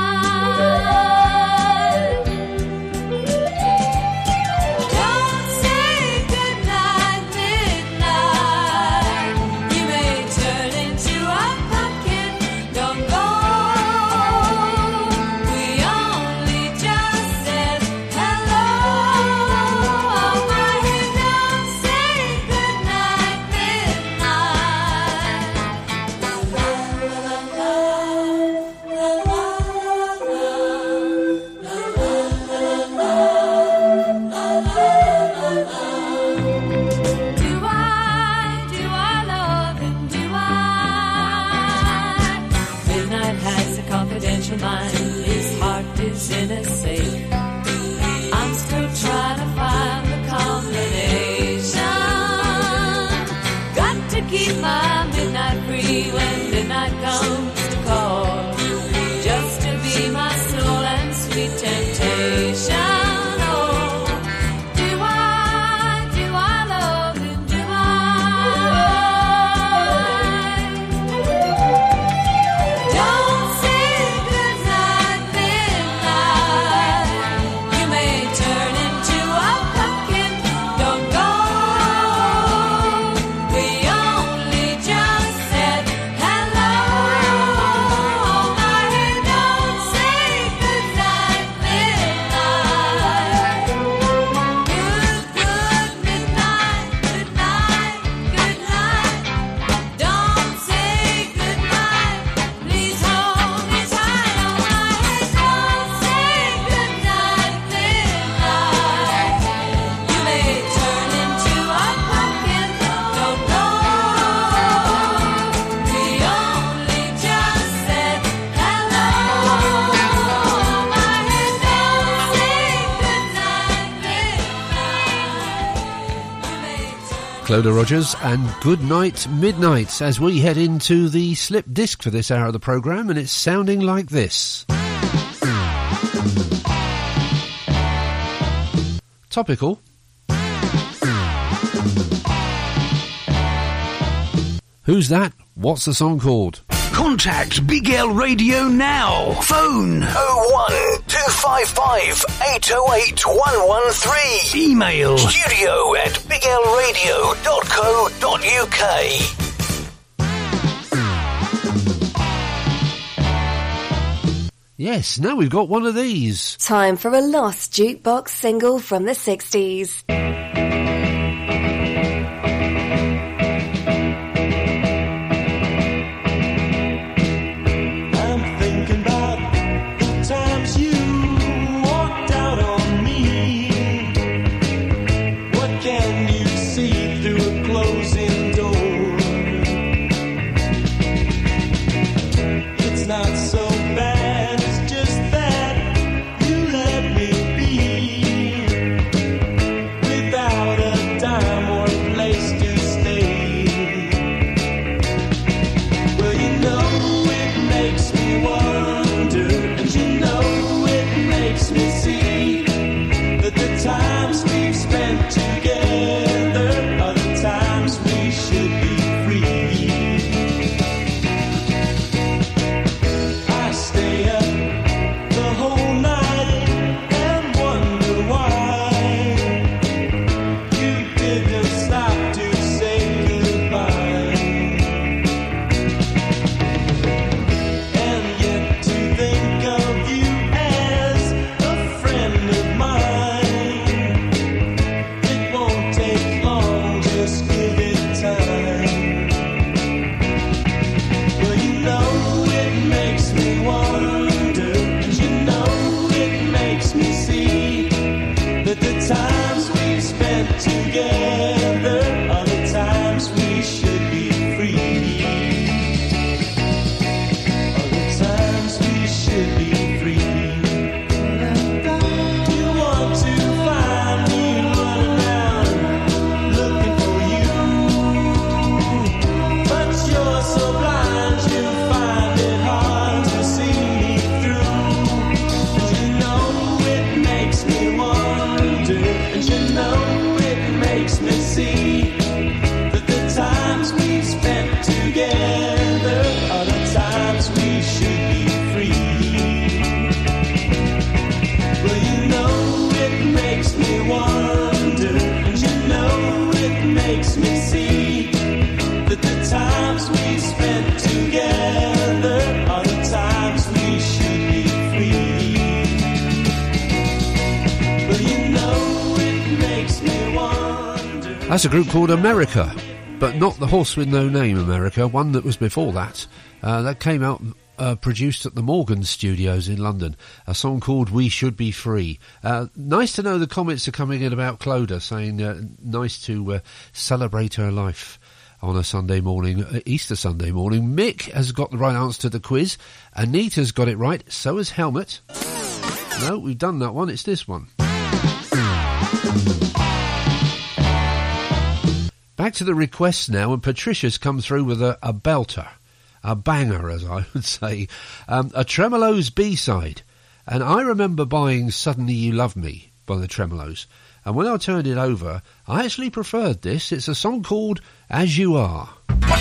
Clodagh Rogers and Good Night Midnight as we head into the slip disc for this hour of the programme, and it's sounding like this. Topical. Who's that? What's the song called? Contact Big L Radio now. Phone oh one two five five eight oh eight one one three. Email studio at big l radio dot co dot uk. Yes, now we've got one of these. Time for a lost jukebox single from the sixties. That's a group called America, but not the horse with no name America, one that was before that. Uh, that came out uh, produced at the Morgan Studios in London, a song called We Should Be Free. Uh, nice to know the comments are coming in about Clodagh, saying uh, nice to uh, celebrate her life on a Sunday morning, uh, Easter Sunday morning. Mick has got the right answer to the quiz. Anita's got it right, so has Helmet. No, we've done that one, it's this one. Back to the requests now, and Patricia's come through with a, a belter, a banger, as I would say, um, a Tremeloes B-side. And I remember buying Suddenly You Love Me by the Tremeloes, and when I turned it over, I actually preferred this. It's a song called As You Are.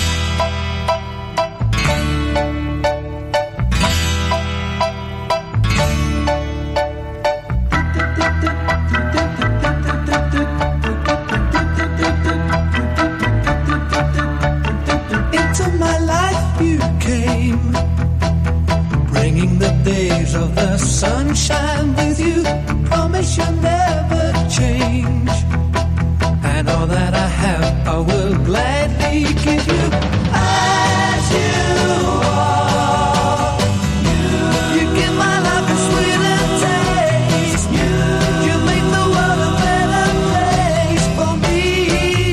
Days of the sunshine with you, promise you'll never change. And all that I have, I will gladly give you. As you are, you, you give my life a sweeter taste. You, you make the world a better place for me.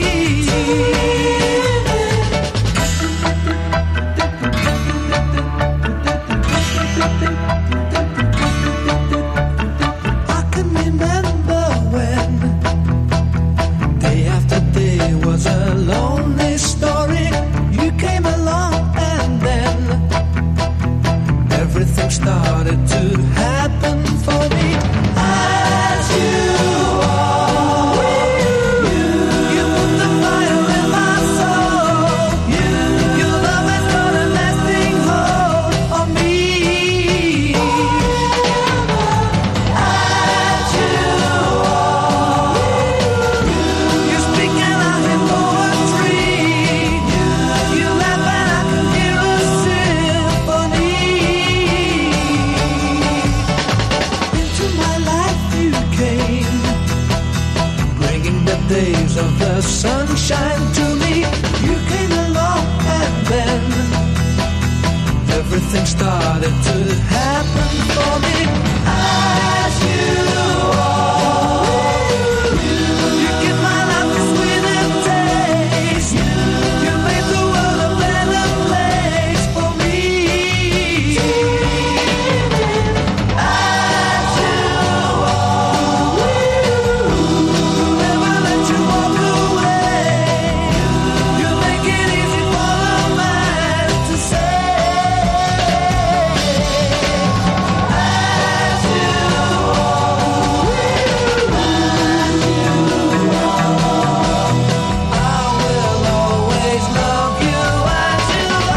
Was a lonely story. You came along and then everything started to happen for me. As you are, you, you put the fire in my soul. You, your love has got a lasting hold on me. As you are, you, you speak and I days of the sunshine to me. You came along and then everything started to happen for me. As you are, you give my life a sweeter taste. You made the world a better place for me. As you are, never let you walk away. You make it easy for a man to say. As you are, I will always love you as you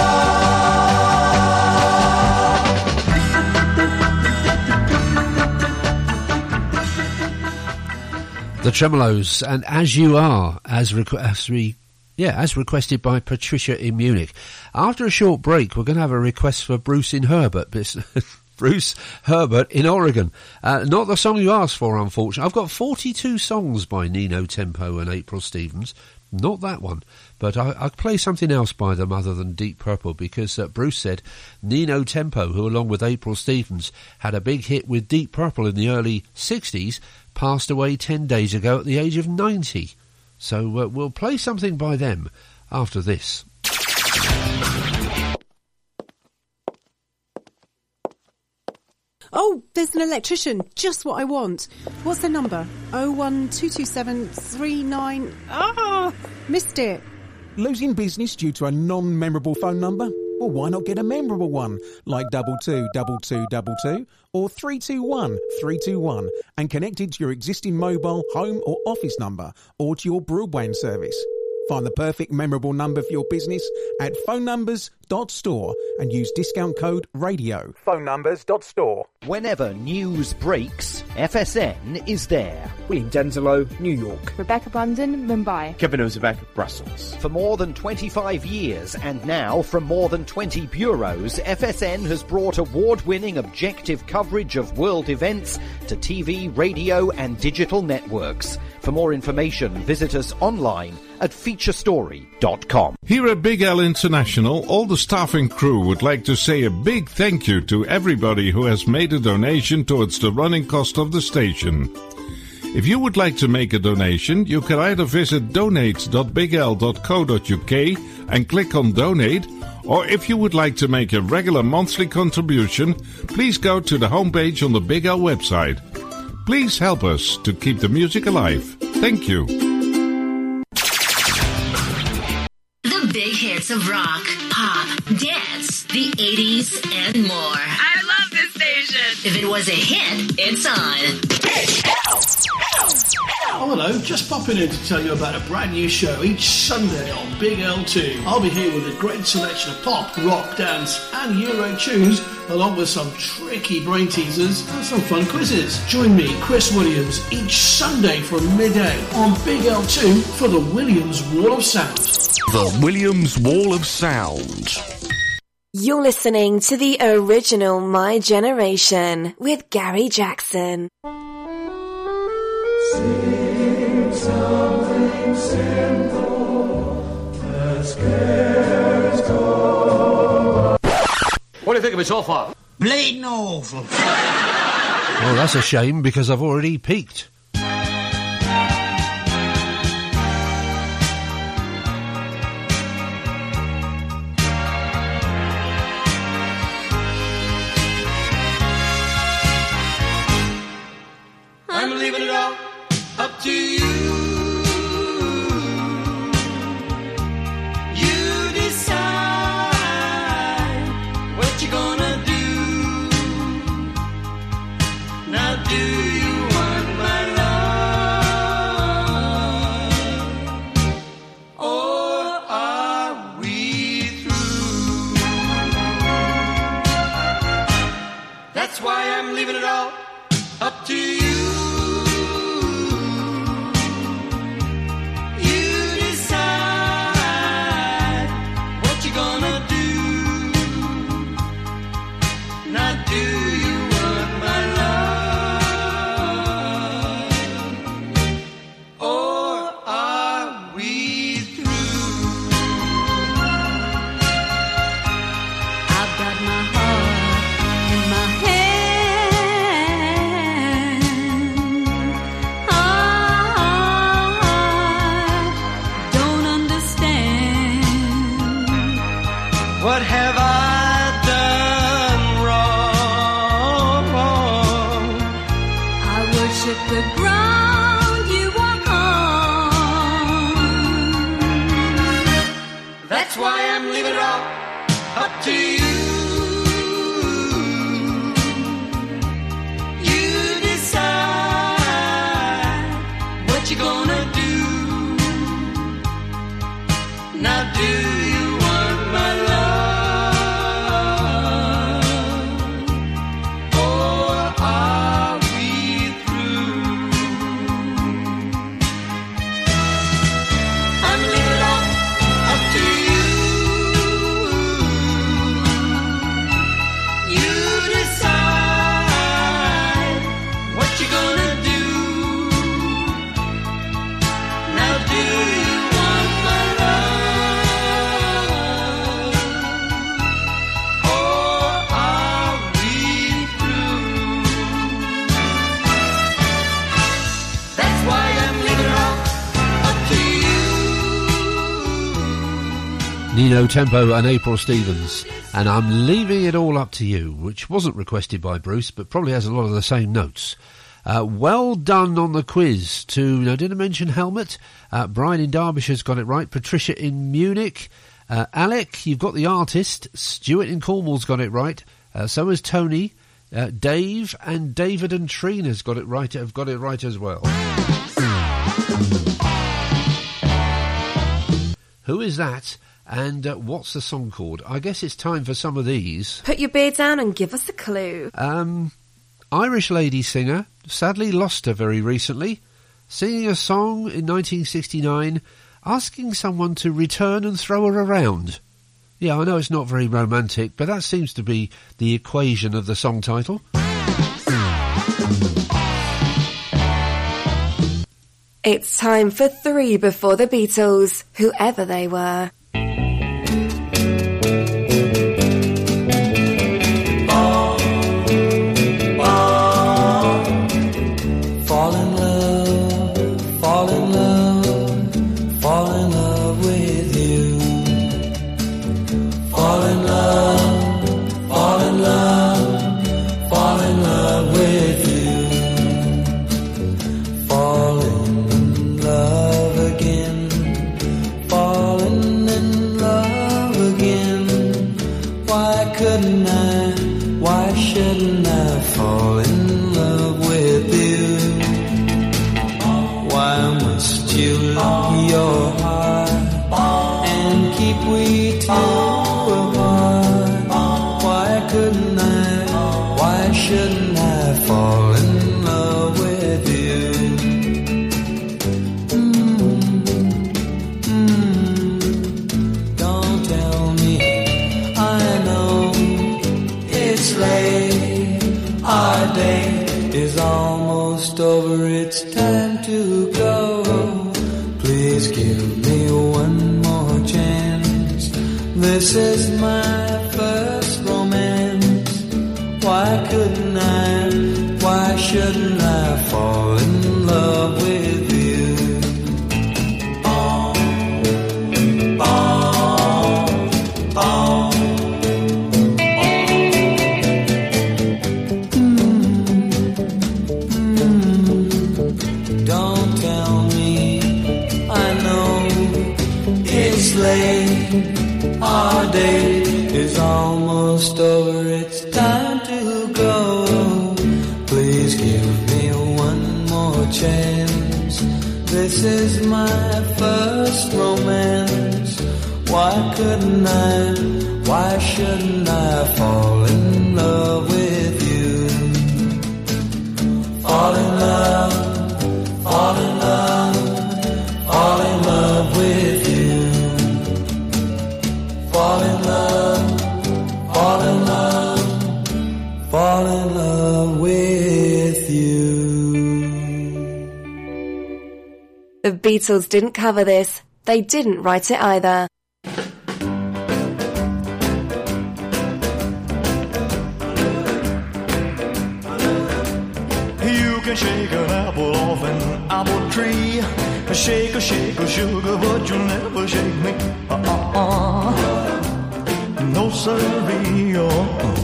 The Tremeloes and As You Are, as, requ- as we, yeah, as requested by Patricia in Munich. After a short break, we're going to have a request for Bruce in Herbert, Bruce Herbert in Oregon. Uh, not the song you asked for, unfortunately. I've got forty-two songs by Nino Tempo and April Stevens. Not that one, but I, I'll play something else by them other than Deep Purple, because uh, Bruce said Nino Tempo, who along with April Stevens had a big hit with Deep Purple in the early sixties, passed away ten days ago at the age of ninety. So uh, we'll play something by them after this. Oh, there's an electrician. Just what I want. What's the number? oh one two two seven three nine... Ah! Missed it. Losing business due to a non-memorable phone number? Well, why not get a memorable one, like double two double two double two or three two one three two one, and connect it to your existing mobile, home or office number, or to your broadband service. Find the perfect memorable number for your business at phone numbers dot store and use discount code radio. Phone numbers dot store. Whenever news breaks, F S N is there. William Denzelo, New York. Rebecca Brandon, Mumbai. Kevin Ozebek, Brussels. For more than twenty-five years, and now from more than twenty bureaus, F S N has brought award-winning objective coverage of world events to T V, radio and digital networks. For more information, visit us online at feature story dot com. Here at Big L International, all the staff and crew would like to say a big thank you to everybody who has made a donation towards the running cost of the station. If you would like to make a donation, you can either visit donate dot big l dot co dot u k and click on donate, or if you would like to make a regular monthly contribution, please go to the homepage on the Big L website. Please help us to keep the music alive. Thank you. The big hits of rock, pop, dance, the eighties, and more. I love this station. If it was a hit, it's on. Oh, hello. Just popping in to tell you about a brand new show each Sunday on Big L two. I'll be here with a great selection of pop, rock, dance and Euro tunes, along with some tricky brain teasers and some fun quizzes. Join me, Chris Williams, each Sunday from midday on Big L two for the Williams Wall of Sound. The Williams Wall of Sound. You're listening to the original My Generation with Gary Jackson. Sing something simple that scares God. What do you think of it so far? Bleeding awful. Well, that's a shame because I've already peaked. I'm leaving it all up to you. You decide what you're gonna do. Now do you want my love, or are we through? That's why I'm leaving it all up to you. What have I done wrong? I worship the ground you walk on. That's why I'm leaving it all up to you. You decide what you're gonna do. Now do you want my love? Nino Tempo and April Stevens, and I'm leaving it all up to you, which wasn't requested by Bruce, but probably has a lot of the same notes. Uh, well done on the quiz to, now did I mention Helmet? Uh, Brian in Derbyshire's got it right, Patricia in Munich, uh, Alec, you've got the artist, Stuart in Cornwall's got it right, uh, so has Tony, uh, Dave, and David and Trina's got it right, have got it right as well. Who is that? And uh, what's the song called? I guess it's time for some of these. Put your beer down and give us a clue. Um, Irish lady singer, sadly lost her very recently, singing a song in nineteen sixty-nine, asking someone to return and throw her around. Yeah, I know it's not very romantic, but that seems to be the equation of the song title. It's time for three before the Beatles, whoever they were. Fall in love, fall in love, fall in love with you. Fall in love, fall in love, fall in love with you. Fall in love again, falling in love again. Why couldn't I, why shouldn't I fall in love with you? Why must you lock your heart and keep we two apart? Why couldn't I, why shouldn't I fall in love with you? Mm, mm, don't tell me, I know it's late, our day is almost over, it's time to go. Please give me one more chance. This is my first romance. Why couldn't I, why shouldn't I fall in love with you? Oh, oh, oh. Don't tell me, I know it's late, our date is almost over, it's time to go. Please give me one more chance. This is my first romance. Why couldn't I, why shouldn't I fall in love with you? Fall in love, fall in love, fall in love with you. Fall in love, fall in love, fall in love with you. The Beatles didn't cover this. They didn't write it either. You can shake an apple off an apple tree. Shake a shake a sugar, but you'll never shake me. Uh-uh-uh. No siree, uh-uh.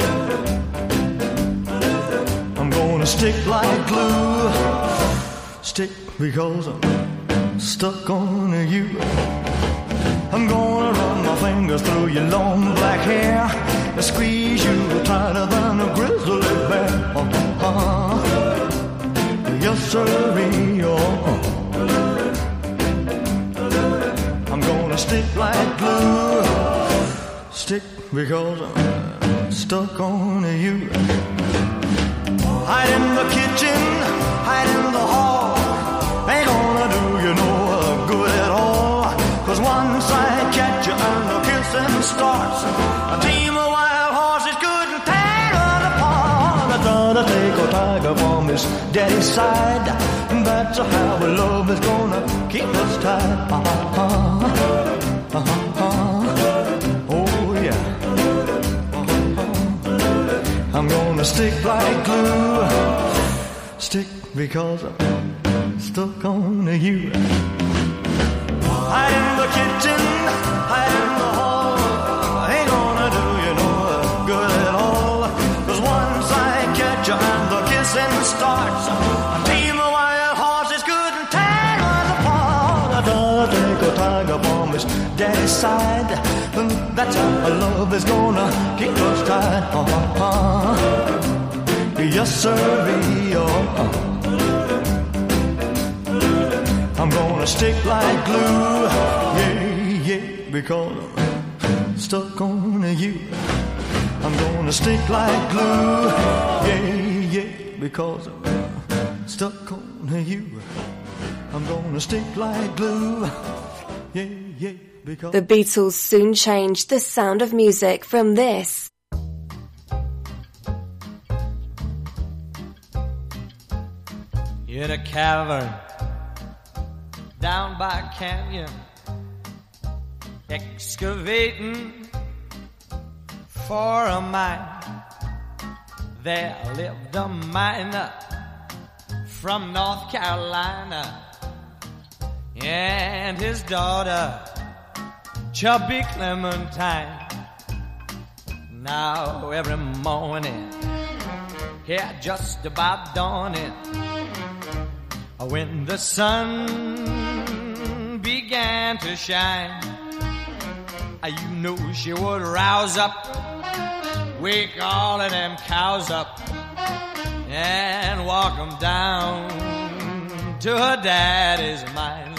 I'm gonna stick like glue. Stick because I'm stuck on you. I'm gonna run my fingers through your long black hair and squeeze you tighter than a grizzly bear. Uh-uh. Yes, sirree, uh-uh. I'm gonna stick like glue. Stick because I'm stuck on you. Hide in the kitchen, hide in the hall. Ain't gonna do you no good at all. Cause once I catch you and the kissing starts, a team of wild horses couldn't tear us apart. I gotta take a tiger from his daddy's side. That's how our love is gonna keep us tight. Uh-huh. Uh-huh. Oh yeah. Uh-huh. I'm gonna stick like glue. Stick because I'm stuck on you. Hide in the kitchen, hide in the hall. Ain't gonna do you no good at all. Cause once I catch you and the kissing starts, a team of wild horses couldn't tear us apart. I gotta take a tiger from his daddy's side. And that's how our love is gonna keep us tight. Uh-huh. Yes, sirree, uh-huh. I'm gonna stick like glue, yeah, yeah, because I'm stuck on you. I'm gonna stick like glue. Yeah, yeah, because I'm stuck on you. I'm gonna stick like glue. Yeah, yeah, because... The Beatles soon changed the sound of music from this. In a cavern down by a canyon, excavating for a mine, there lived a miner from North Carolina and his daughter, Chubby Clementine. Now every morning, yeah, just about dawning, when the sun began to shine, you know she would rouse up, wake all of them cows up, and walk them down to her daddy's mine.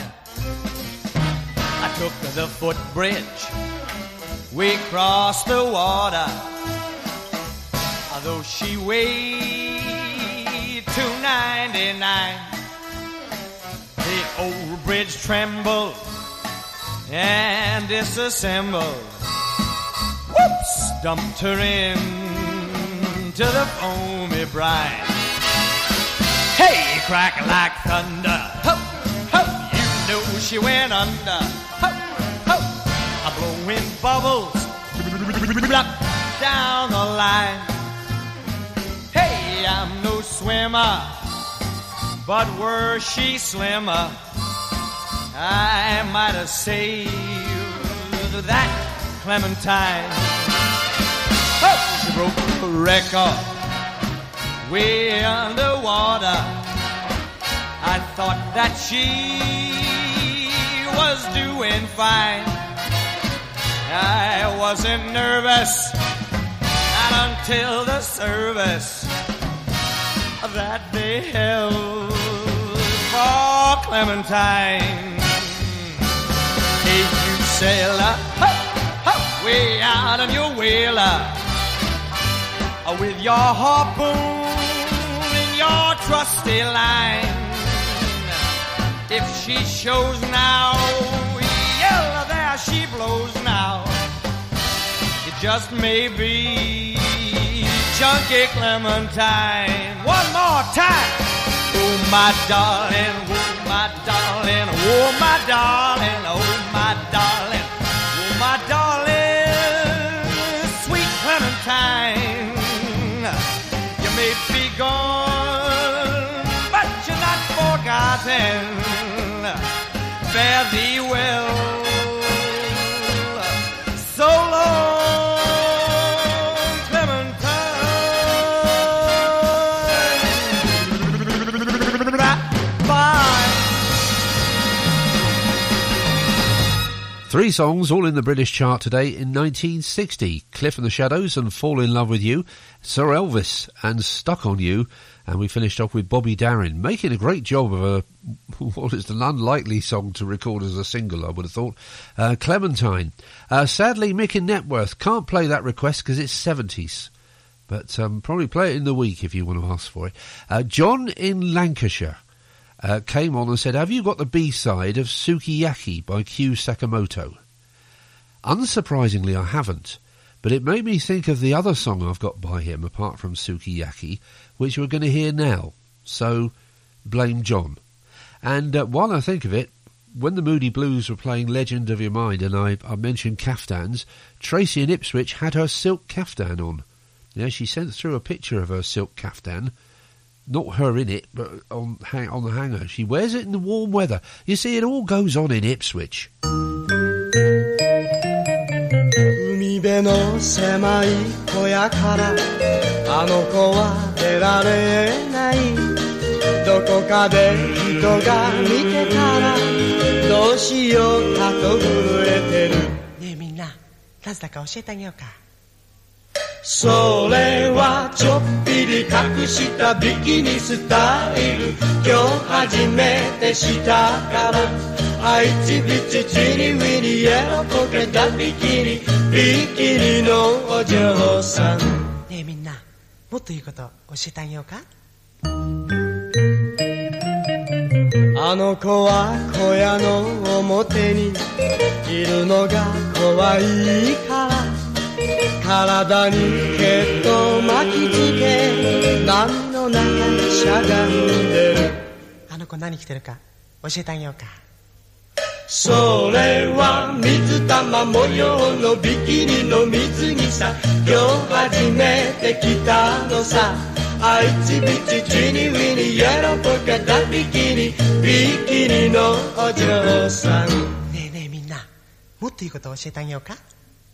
I took the footbridge, we crossed the water, although she weighed two ninety-nine. The old bridge trembled and disassembled. Whoops! Dumped her in to the foamy brine. Hey, crack like thunder. Ho, ho, you know she went under. Ho, ho, a blowing bubbles down the line. Hey, I'm no swimmer, but were she slimmer, I might have saved that Clementine. Oh, she broke the record way underwater. I thought that she was doing fine. I wasn't nervous, not until the service that they held for Clementine. Hey, you sailor, ho, ho, way out on your whaler, with your harpoon in your trusty line. If she shows now, yeah, there she blows now. It just may be Chunky Clementine. One more time. Oh, my darling, oh, my darling, oh, my darling, oh, my darling, oh, my darling, sweet Clementine. You may be gone, but you're not forgotten. Fare thee well, so long, Clementine. Bye. Three songs, all in the British chart today in nineteen sixty. Cliff and the Shadows and Fall in Love with You, Sir Elvis and Stuck on You, and we finished off with Bobby Darin, making a great job of a, what is an unlikely song to record as a single, I would have thought, uh, Clementine. Uh, sadly, Mick in Networth can't play that request because it's seventies, but um, probably play it in the week if you want to ask for it. Uh, John in Lancashire uh, came on and said, have you got the B-side of Sukiyaki by Q Sakamoto? Unsurprisingly, I haven't, but it made me think of the other song I've got by him, apart from Sukiyaki, which we're going to hear now. So, blame John. And uh, while I think of it, when the Moody Blues were playing Legend of Your Mind, and I, I mentioned caftans, Tracy in Ipswich had her silk caftan on. Yeah, she sent through a picture of her silk caftan. Not her in it, but on, hang, on the hanger. She wears it in the warm weather. You see, it all goes on in Ipswich. 海辺の狭い小屋からあの子は出られないどこかで人が見てたらどうしようかと震えてるねえみんななぜだか教えてあげようかそれはちょっぴり隠したビキニスタイル今日初めてしたからあいちびちちにウィニイエローポケットビキニビキニのお嬢さん。 ねえみんな、もっといいこと教えてあげようか。 あの子は小屋の表にいるのが怖いから体にケット巻きつけ波の中にしゃがんでる。 あの子何着てるか教えてあげようか。 それは水玉模様のビキニの水着さ。今日初めて着たのさ。あいちびちちにウィニイエローポケットビキニビキニのお嬢さん。 ねえねえみんな、もっといいこと教えてあげようか。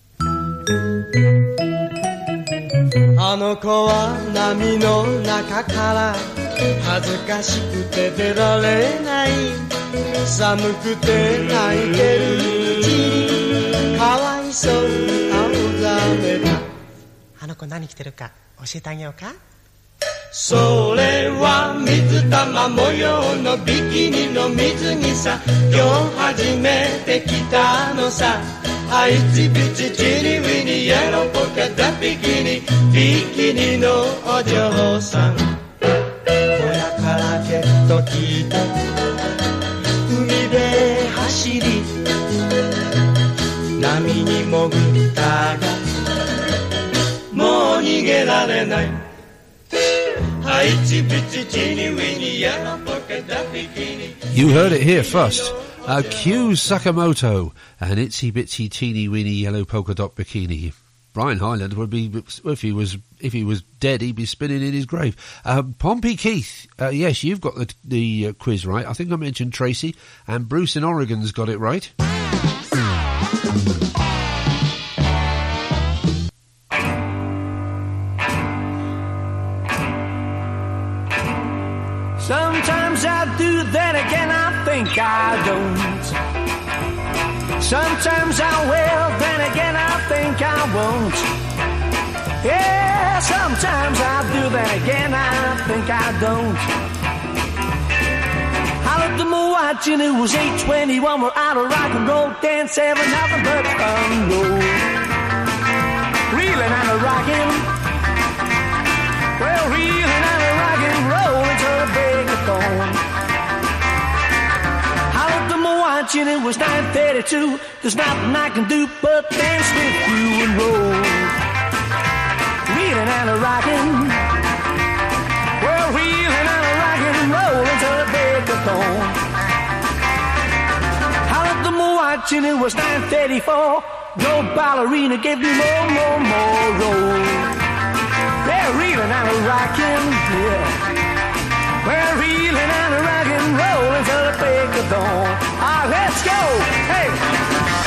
あの子は波の中から恥ずかしくて出られない。寒くて泣いてるうちにかわいそうに青ざめた。 あの子何着てるか教えてあげようか。 それは水玉模様のビキニの水着さ。今日初めて着たのさ。あいちびちちにウィニイエローポケットビキニビキニのお嬢さん。小屋からケット着て海で走り波に潜ったがもう逃げられない。 You heard it here first. Uh, Q Sakamoto and Itsy Bitsy Teeny Weeny Yellow Polka Dot Bikini. Brian Hyland would be, if he was if he was dead, he'd be spinning in his grave. Uh, Pompey Keith, uh, yes, you've got the, the uh, quiz right. I think I mentioned Tracy, and Bruce in Oregon's got it right. Sometimes I do, then again I think I don't. Sometimes I will, then again I think I won't. Yeah, sometimes I do, then again I think I don't. I looked at my watch and it was eight twenty-one. We're out of rock and roll, dance, having nothing but fun. Roll. Reeling and a rocking. Well, reeling and a rocking, rolling till the break of dawn. I looked at my watch and it was nine thirty-two. There's nothing I can do but dance with you and roll. Reeling and a rocking. Well, reeling and a rocking, rolling till the break of dawn. I looked at my watch and it was nine thirty-four. No ballerina gave me more, more, more roll. They're reeling and a rocking, yeah. We're reeling and a rocking, rolling till the break of dawn. Ah, let's go, hey.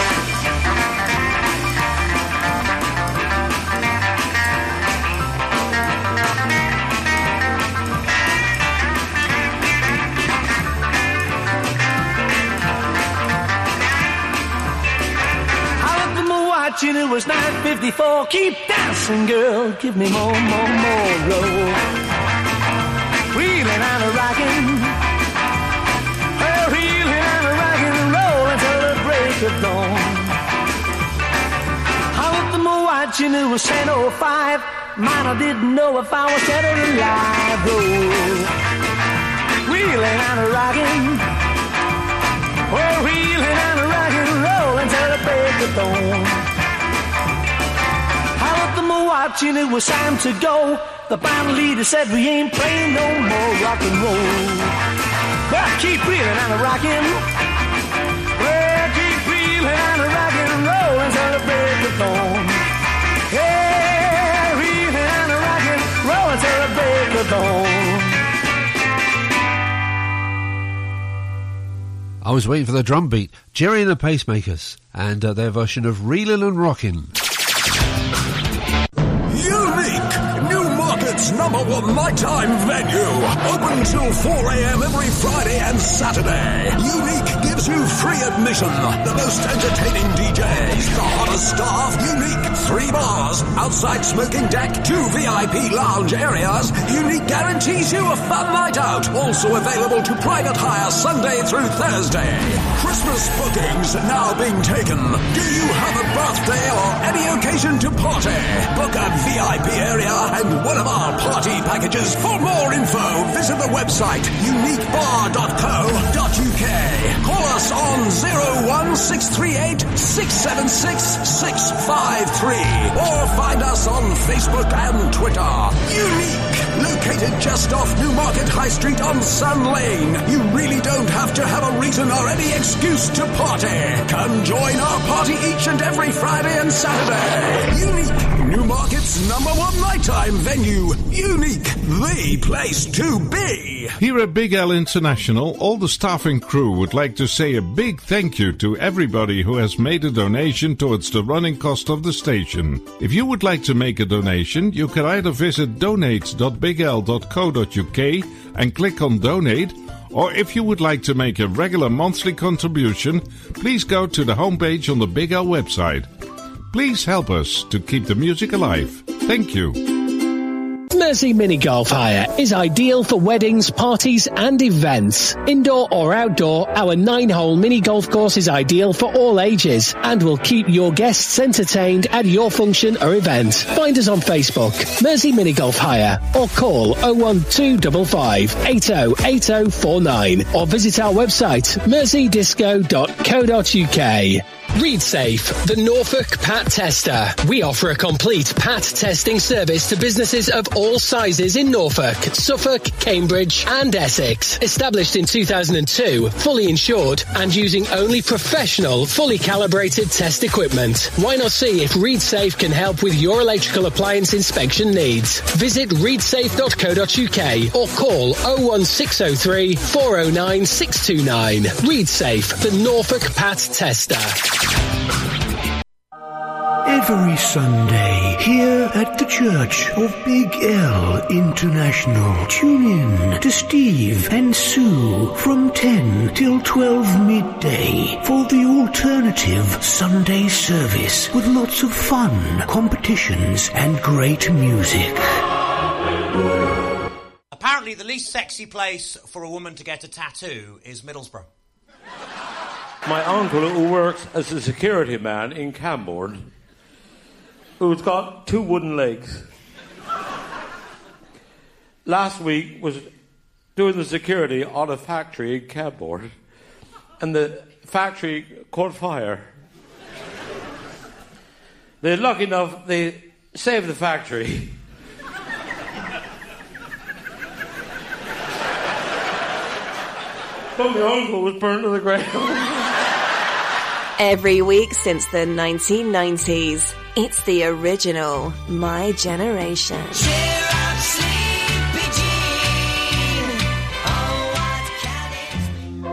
And it was nine fifty-four. Keep dancing, girl. Give me more, more, more roll. Reeling and a rocking. Well, reeling and a rocking, roll until the break of dawn. I looked at my watch and it was ten oh five. Man, I didn't know if I was dead or alive. Roll. Reeling and a rocking. Well, reeling and a rocking, roll until the break of dawn. Watching it was time to go. The band leader said we ain't playing no more rock and roll. But keep reeling and a rocking. Well, keep reeling and a rocking, roll until the break of dawn. Yeah, reeling and a rocking, roll until the break of dawn. I was waiting for the drum beat. Jerry and the Pacemakers and uh, their version of Reelin' and Rockin'. Newmarket's number one nighttime venue. Open till four a.m. every Friday and Saturday. Unique gives gives you free admission. The most entertaining D Js, the hottest staff, unique three bars, outside smoking deck, two V I P lounge areas, unique guarantees you a fun night out. Also available to private hire Sunday through Thursday. Christmas bookings now being taken. Do you have a birthday or any occasion to party? Book a V I P area and one of our party packages. For more info, visit the website unique bar dot co dot uk. Call us on zero one six three eight six seven six six five three or find us on Facebook and Twitter. Unique, located just off Newmarket High Street on Sun Lane. You really don't have to have a reason or any excuse to party. Come join our party each and every Friday and Saturday. Unique, Newmarket's number one nighttime venue. Unique, the place to be. Here at Big L International, all the staff and crew would like to say a big thank you to everybody who has made a donation towards the running cost of the station. If you would like to make a donation, you can either visit donate dot big l dot co dot uk and click on donate, or if you would like to make a regular monthly contribution, please go to the homepage on the Big L website. Please help us to keep the music alive. Thank you. Mersey Mini Golf Hire is ideal for weddings, parties and events. Indoor or outdoor, our nine-hole mini golf course is ideal for all ages and will keep your guests entertained at your function or event. Find us on Facebook, Mersey Mini Golf Hire, or call oh one two five five eight oh eight oh four nine or visit our website, mersey disco dot co dot uk. ReadSafe, the Norfolk Pat Tester. We offer a complete Pat testing service to businesses of all sizes in Norfolk, Suffolk, Cambridge and Essex. Established in two thousand two, fully insured and using only professional, fully calibrated test equipment. Why not see if ReadSafe can help with your electrical appliance inspection needs? Visit read safe dot co dot uk or call oh one six oh three four oh nine six two nine. ReadSafe, the Norfolk Pat Tester. Every Sunday, here at the Church of Big L International, tune in to Steve and Sue from ten till twelve midday for the alternative Sunday service with lots of fun, competitions and great music. Apparently the least sexy place for a woman to get a tattoo is Middlesbrough. My uncle, who works as a security man in Cambourne, who's got two wooden legs, last week was doing the security on a factory in Cambourne, and the factory caught fire. They're lucky enough they saved the factory. But my uncle was burned to the ground. Every week since the nineteen nineties, it's the original My Generation. Cheer up, Sleepy Jean. Oh, what can it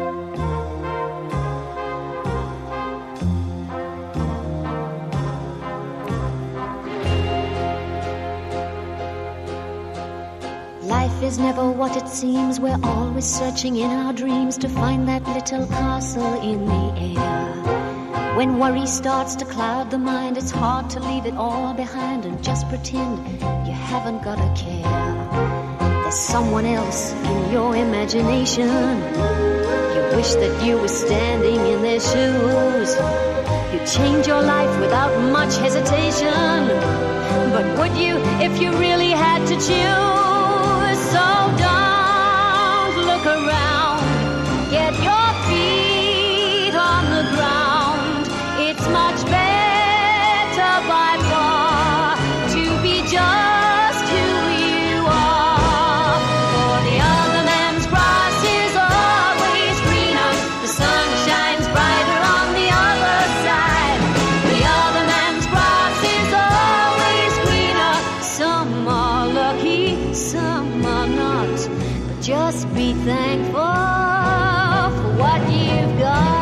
be? Life is never what it seems. We're always searching in our dreams to find that little castle in the air. When worry starts to cloud the mind, it's hard to leave it all behind and just pretend you haven't got a care. There's someone else in your imagination. You wish that you were standing in their shoes. You'd change your life without much hesitation. But would you if you really had to choose? So don't look around. Get your feet on the ground. It's much better by far to be just who you are. For the other man's grass is always greener. The sun shines brighter on the other side. The other man's grass is always greener. Some are lucky, some are not. But just be thankful for what you've got.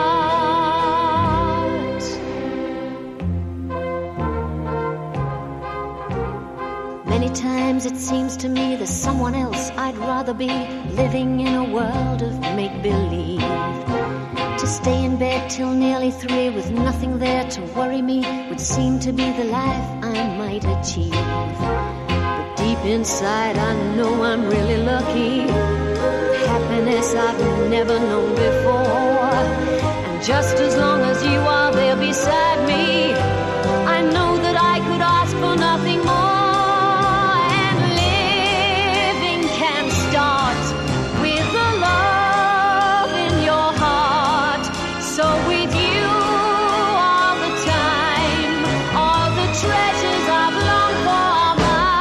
Many times it seems to me there's someone else I'd rather be living in a world of make-believe. To stay in bed till nearly three with nothing there to worry me would seem to be the life I might achieve. But deep inside I know I'm really lucky. Happiness I've never known before. And just as long as you are there beside me, I know that I could ask for nothing more. And living can start with the love in your heart. So with you all the time, all the treasures I've longed for are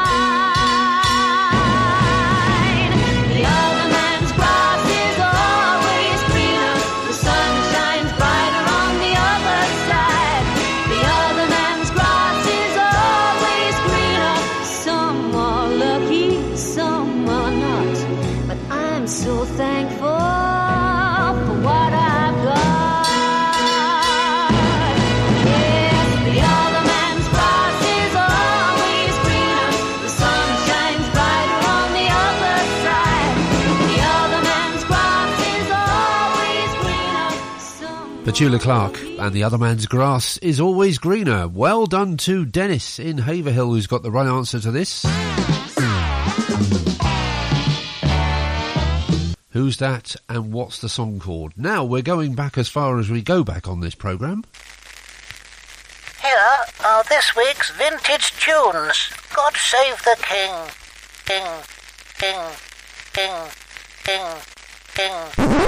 mine. The other man's grass is always greener. The sun shines brighter on the other side. The other man's grass is always greener. Some are lucky, some are not. But I'm so thankful for what I've got. Yes, the other man's grass is always greener. The sun shines brighter on the other side. The other man's grass is always greener. Some Petula Clark and The Other Man's Grass is Always Greener. Well done to Dennis in Haverhill, who's got the right answer to this. Who's that and what's the song called? Now we're going back as far as we go back on this programme. Here are this week's vintage tunes. God Save the King. King, King, King, King, King.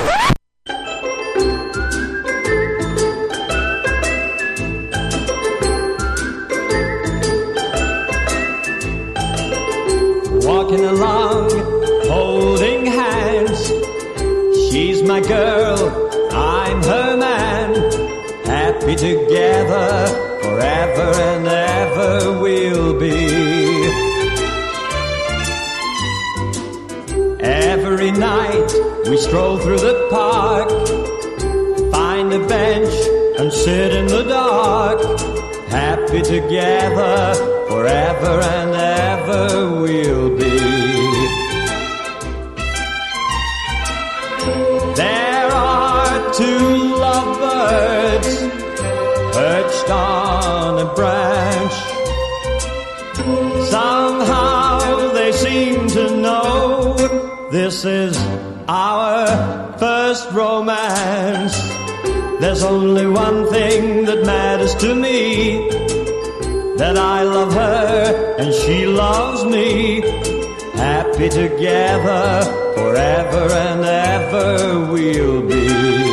Walking along, holding hands. She's my girl, I'm her man. Happy together, forever and ever we'll be. Every night we stroll through the park, find a bench and sit in the dark. Happy together, forever and ever we'll be. There are two lovebirds perched on a branch. Somehow they seem to know this is our first romance. There's only one thing that matters to me, that I love her and she loves me. Happy together, forever and ever we'll be.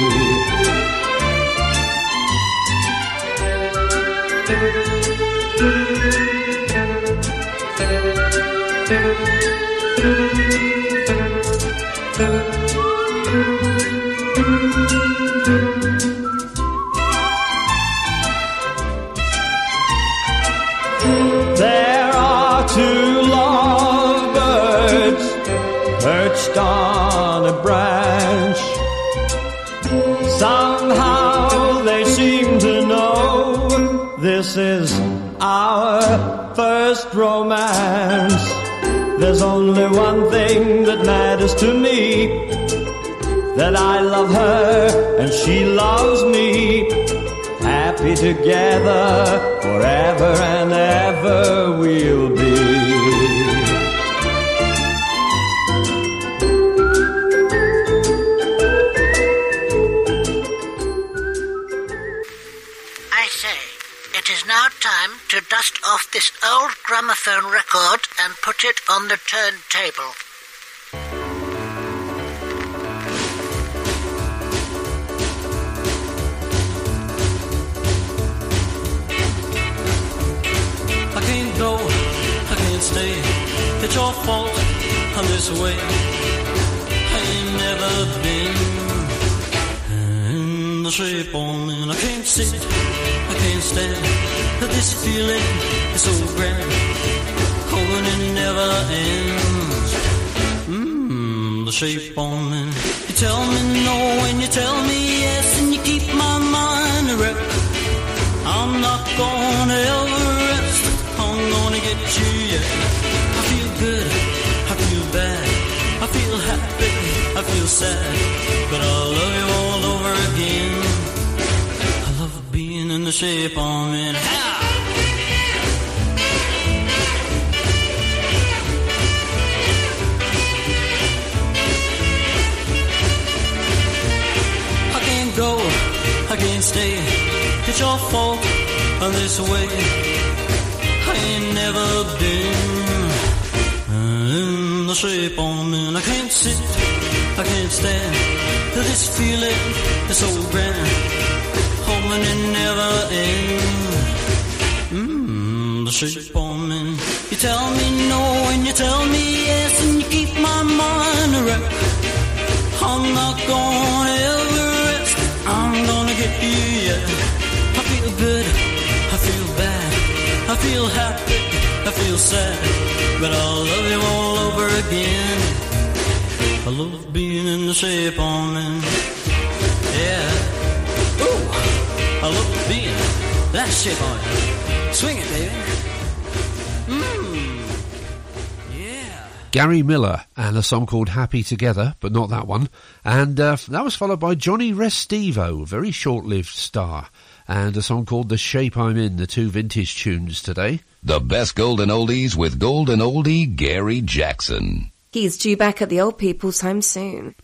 There are two lovebirds perched on a branch. Somehow they seem to know this is our first romance. There's only one thing that matters to me, that I love her and she loves me. Happy together, forever and ever we'll be. I say, it is now time to dust off this old gramophone record and put it on the turntable. I can't go, I can't stay. It's your fault, I'm this way. I ain't never been in the shape on me. I can't sit, I can't stand. This feeling is so grand, hoping it never ends. Mmm, the shape on me. You tell me no and you tell me yes, and you keep my mind erect. I'm not gonna ever rest, I'm gonna get you yet. I feel good, I feel bad, I feel happy, I feel sad, but I'll love you all over again. the shape I'm in. I can't go, I can't stay. It's your fault, this way. I ain't never been in the shape I'm in. I can't sit, I can't stand. This feeling is so grand, hoping it never ends. Mmm, the shape I'm in. You tell me no and you tell me yes, and you keep my mind a wreck. I'm not gonna ever rest, I'm gonna get you, yeah. I feel good, I feel bad, I feel happy, I feel sad, but I'll love you all over again. I love being in the shape I'm in. Yeah. Ooh, I love being that shape I'm in. Swing it, baby. Mmm. Yeah. Gary Miller and a song called Happy Together, but not that one. And uh, that was followed by Johnny Restivo, very short-lived star, and a song called The Shape I'm In, the two vintage tunes today. The best golden oldies with golden oldie Gary Jackson. He's due back at the old people's home soon.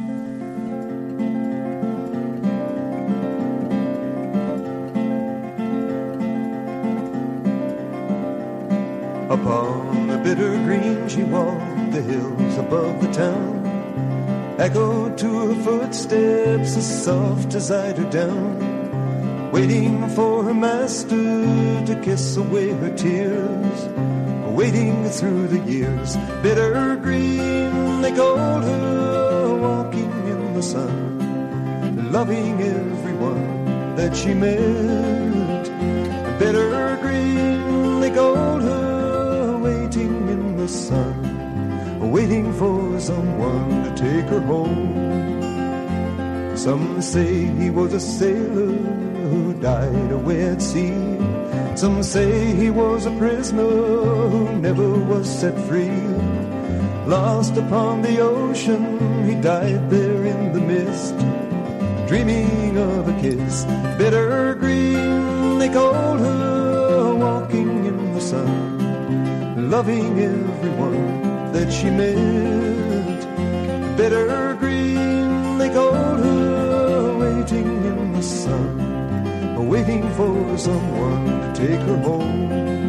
Upon the bitter green she walked, the hills above the town echoed to her footsteps as soft as eider down, waiting for her master to kiss away her tears, waiting through the years. Bitter green, they called her, walking in the sun, loving everyone that she met. Bitter green, they called her, waiting in the sun, waiting for someone to take her home. Some say he was a sailor who died away at sea. Some say he was a prisoner who never was set free. Lost upon the ocean, he died there in the mist, dreaming of a kiss. Bitter green, they called her, walking in the sun, loving everyone that she met. Bitter green, they called her, waiting in the sun, waiting for someone to take her home.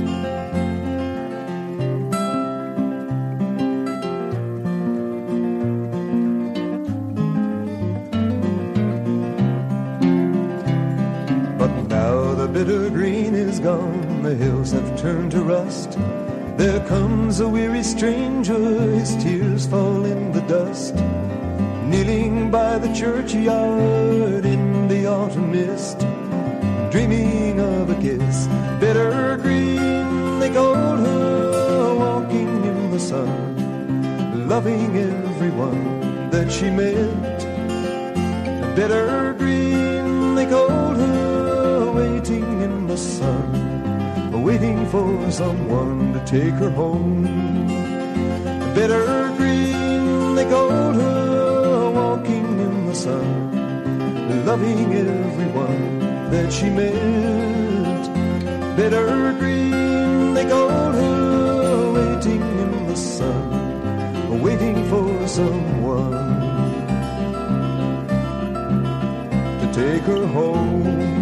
But now the bitter green is gone, the hills have turned to rust. There comes a weary stranger, his tears fall in the dust, kneeling by the churchyard in the autumn mist, dreaming of a kiss. Bitter green, they called her, walking in the sun, loving everyone that she met. Bitter green, they called her, waiting in the sun, waiting for someone to take her home. Bitter green, they called her, walking in the sun, loving everyone that she met. Bitter green, they called her, waiting in the sun, waiting for someone to take her home.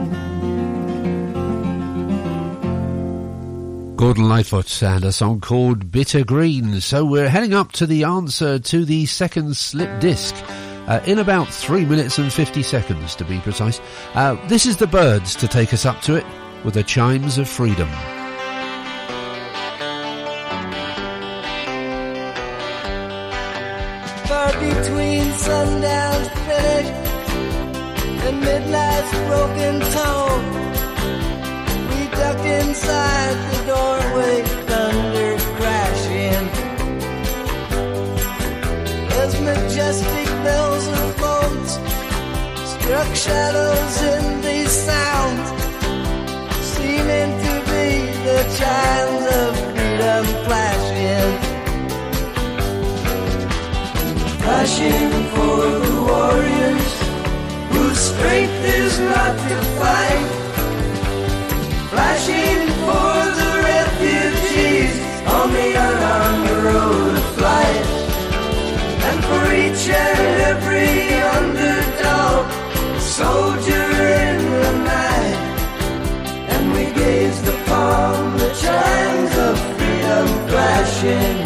Gordon Lightfoot and a song called Bitter Green. So we're heading up to the answer to the second slip disc. Uh, in about three minutes and fifty seconds, to be precise. Uh, this is the Byrds to take us up to it with the Chimes of Freedom. Far between sundown's finish and midnight's broken tone, we ducked inside the doorway, thunder crashing as majestic bells and boats struck shadows in these sounds, seeming to be the chimes of freedom flashing, flashing for the warriors whose strength is not to fight, flashing.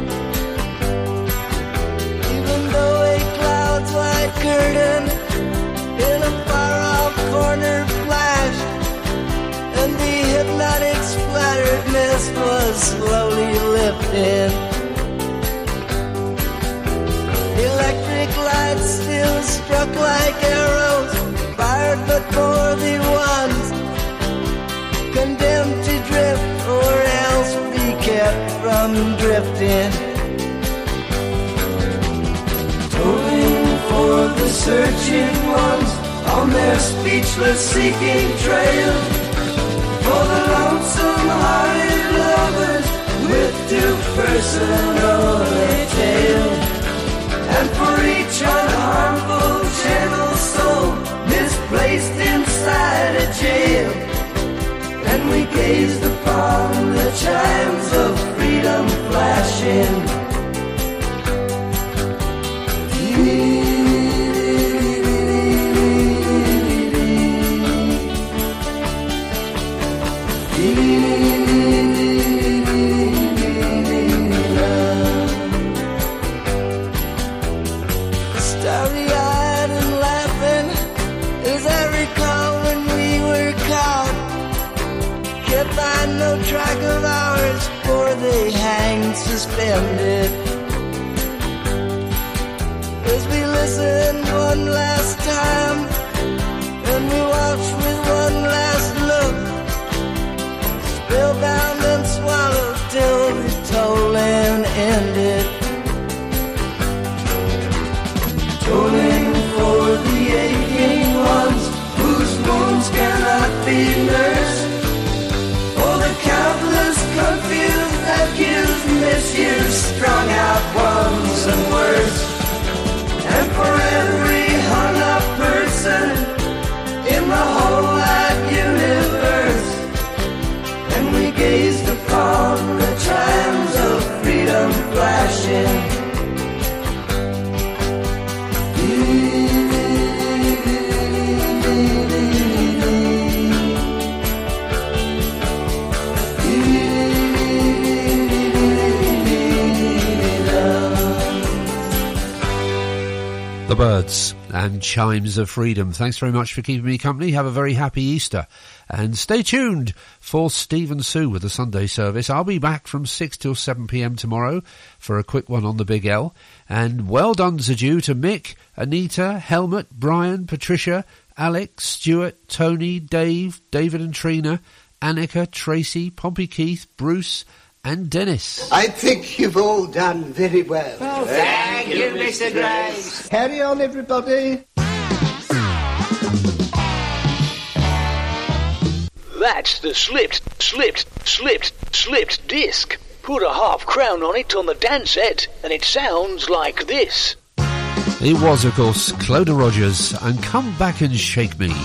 Even though a cloud's white curtain in a far-off corner flashed, and the hypnotic splattered mist was slowly lifting. Electric lights still struck like arrows, fired but for the ones condemned to drift or else be kept from drifting. Tolling for the searching ones on their speechless seeking trail, for the lonesome hearted lovers with too personal a tale, and for each unharmful gentle soul misplaced inside a jail. And we gazed upon the chimes of freedom flashing. Starry-eyed and laughing as I recall when we were caught, kept by no track of hours, for they hanged suspended. As we listened one last time, and we watched with one last look, spellbound and swallowed till the tolling ended. Tolling for the aching ones whose wounds cannot be nursed, for the countless confused, accused, misused, strung out ones and worse, and for every hung up person in the whole wide universe. And we gazed upon the chimes of freedom flashing. The Byrds and Chimes of Freedom. Thanks very much for keeping me company. Have a very happy Easter. And stay tuned for Steve and Sue with the Sunday service. I'll be back from six till seven p m tomorrow for a quick one on the Big L. And well done's adieu to Mick, Anita, Helmut, Brian, Patricia, Alex, Stuart, Tony, Dave, David and Trina, Annika, Tracy, Pompey Keith, Bruce and Dennis. I think you've all done very well. Oh, thank you, Mister Grace. Carry on, everybody. That's the slipped, slipped, slipped, slipped disc. Put a half crown on it on the dance set, and it sounds like this. It was, of course, Clodagh Rogers and Come Back and Shake Me.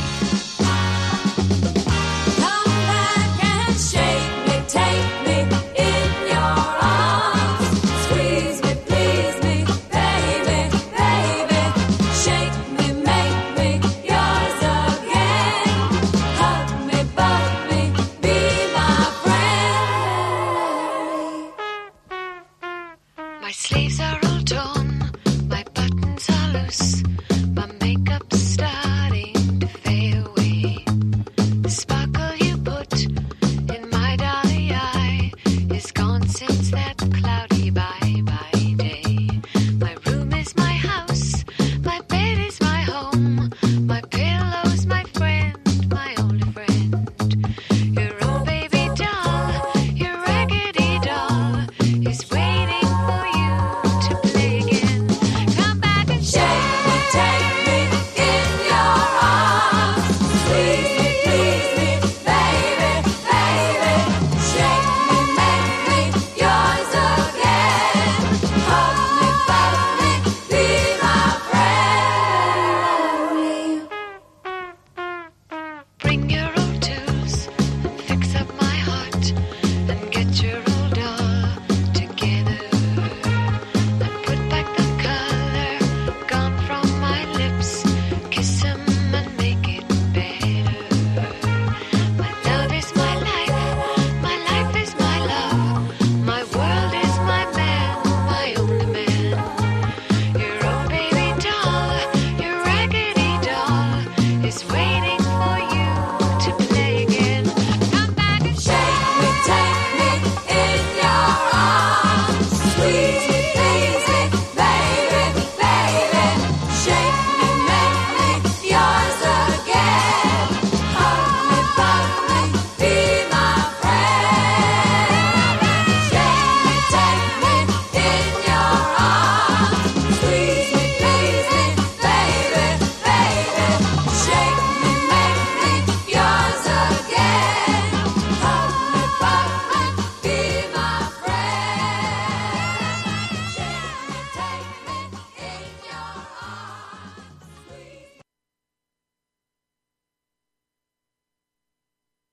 My sleeves are all torn, my buttons are loose.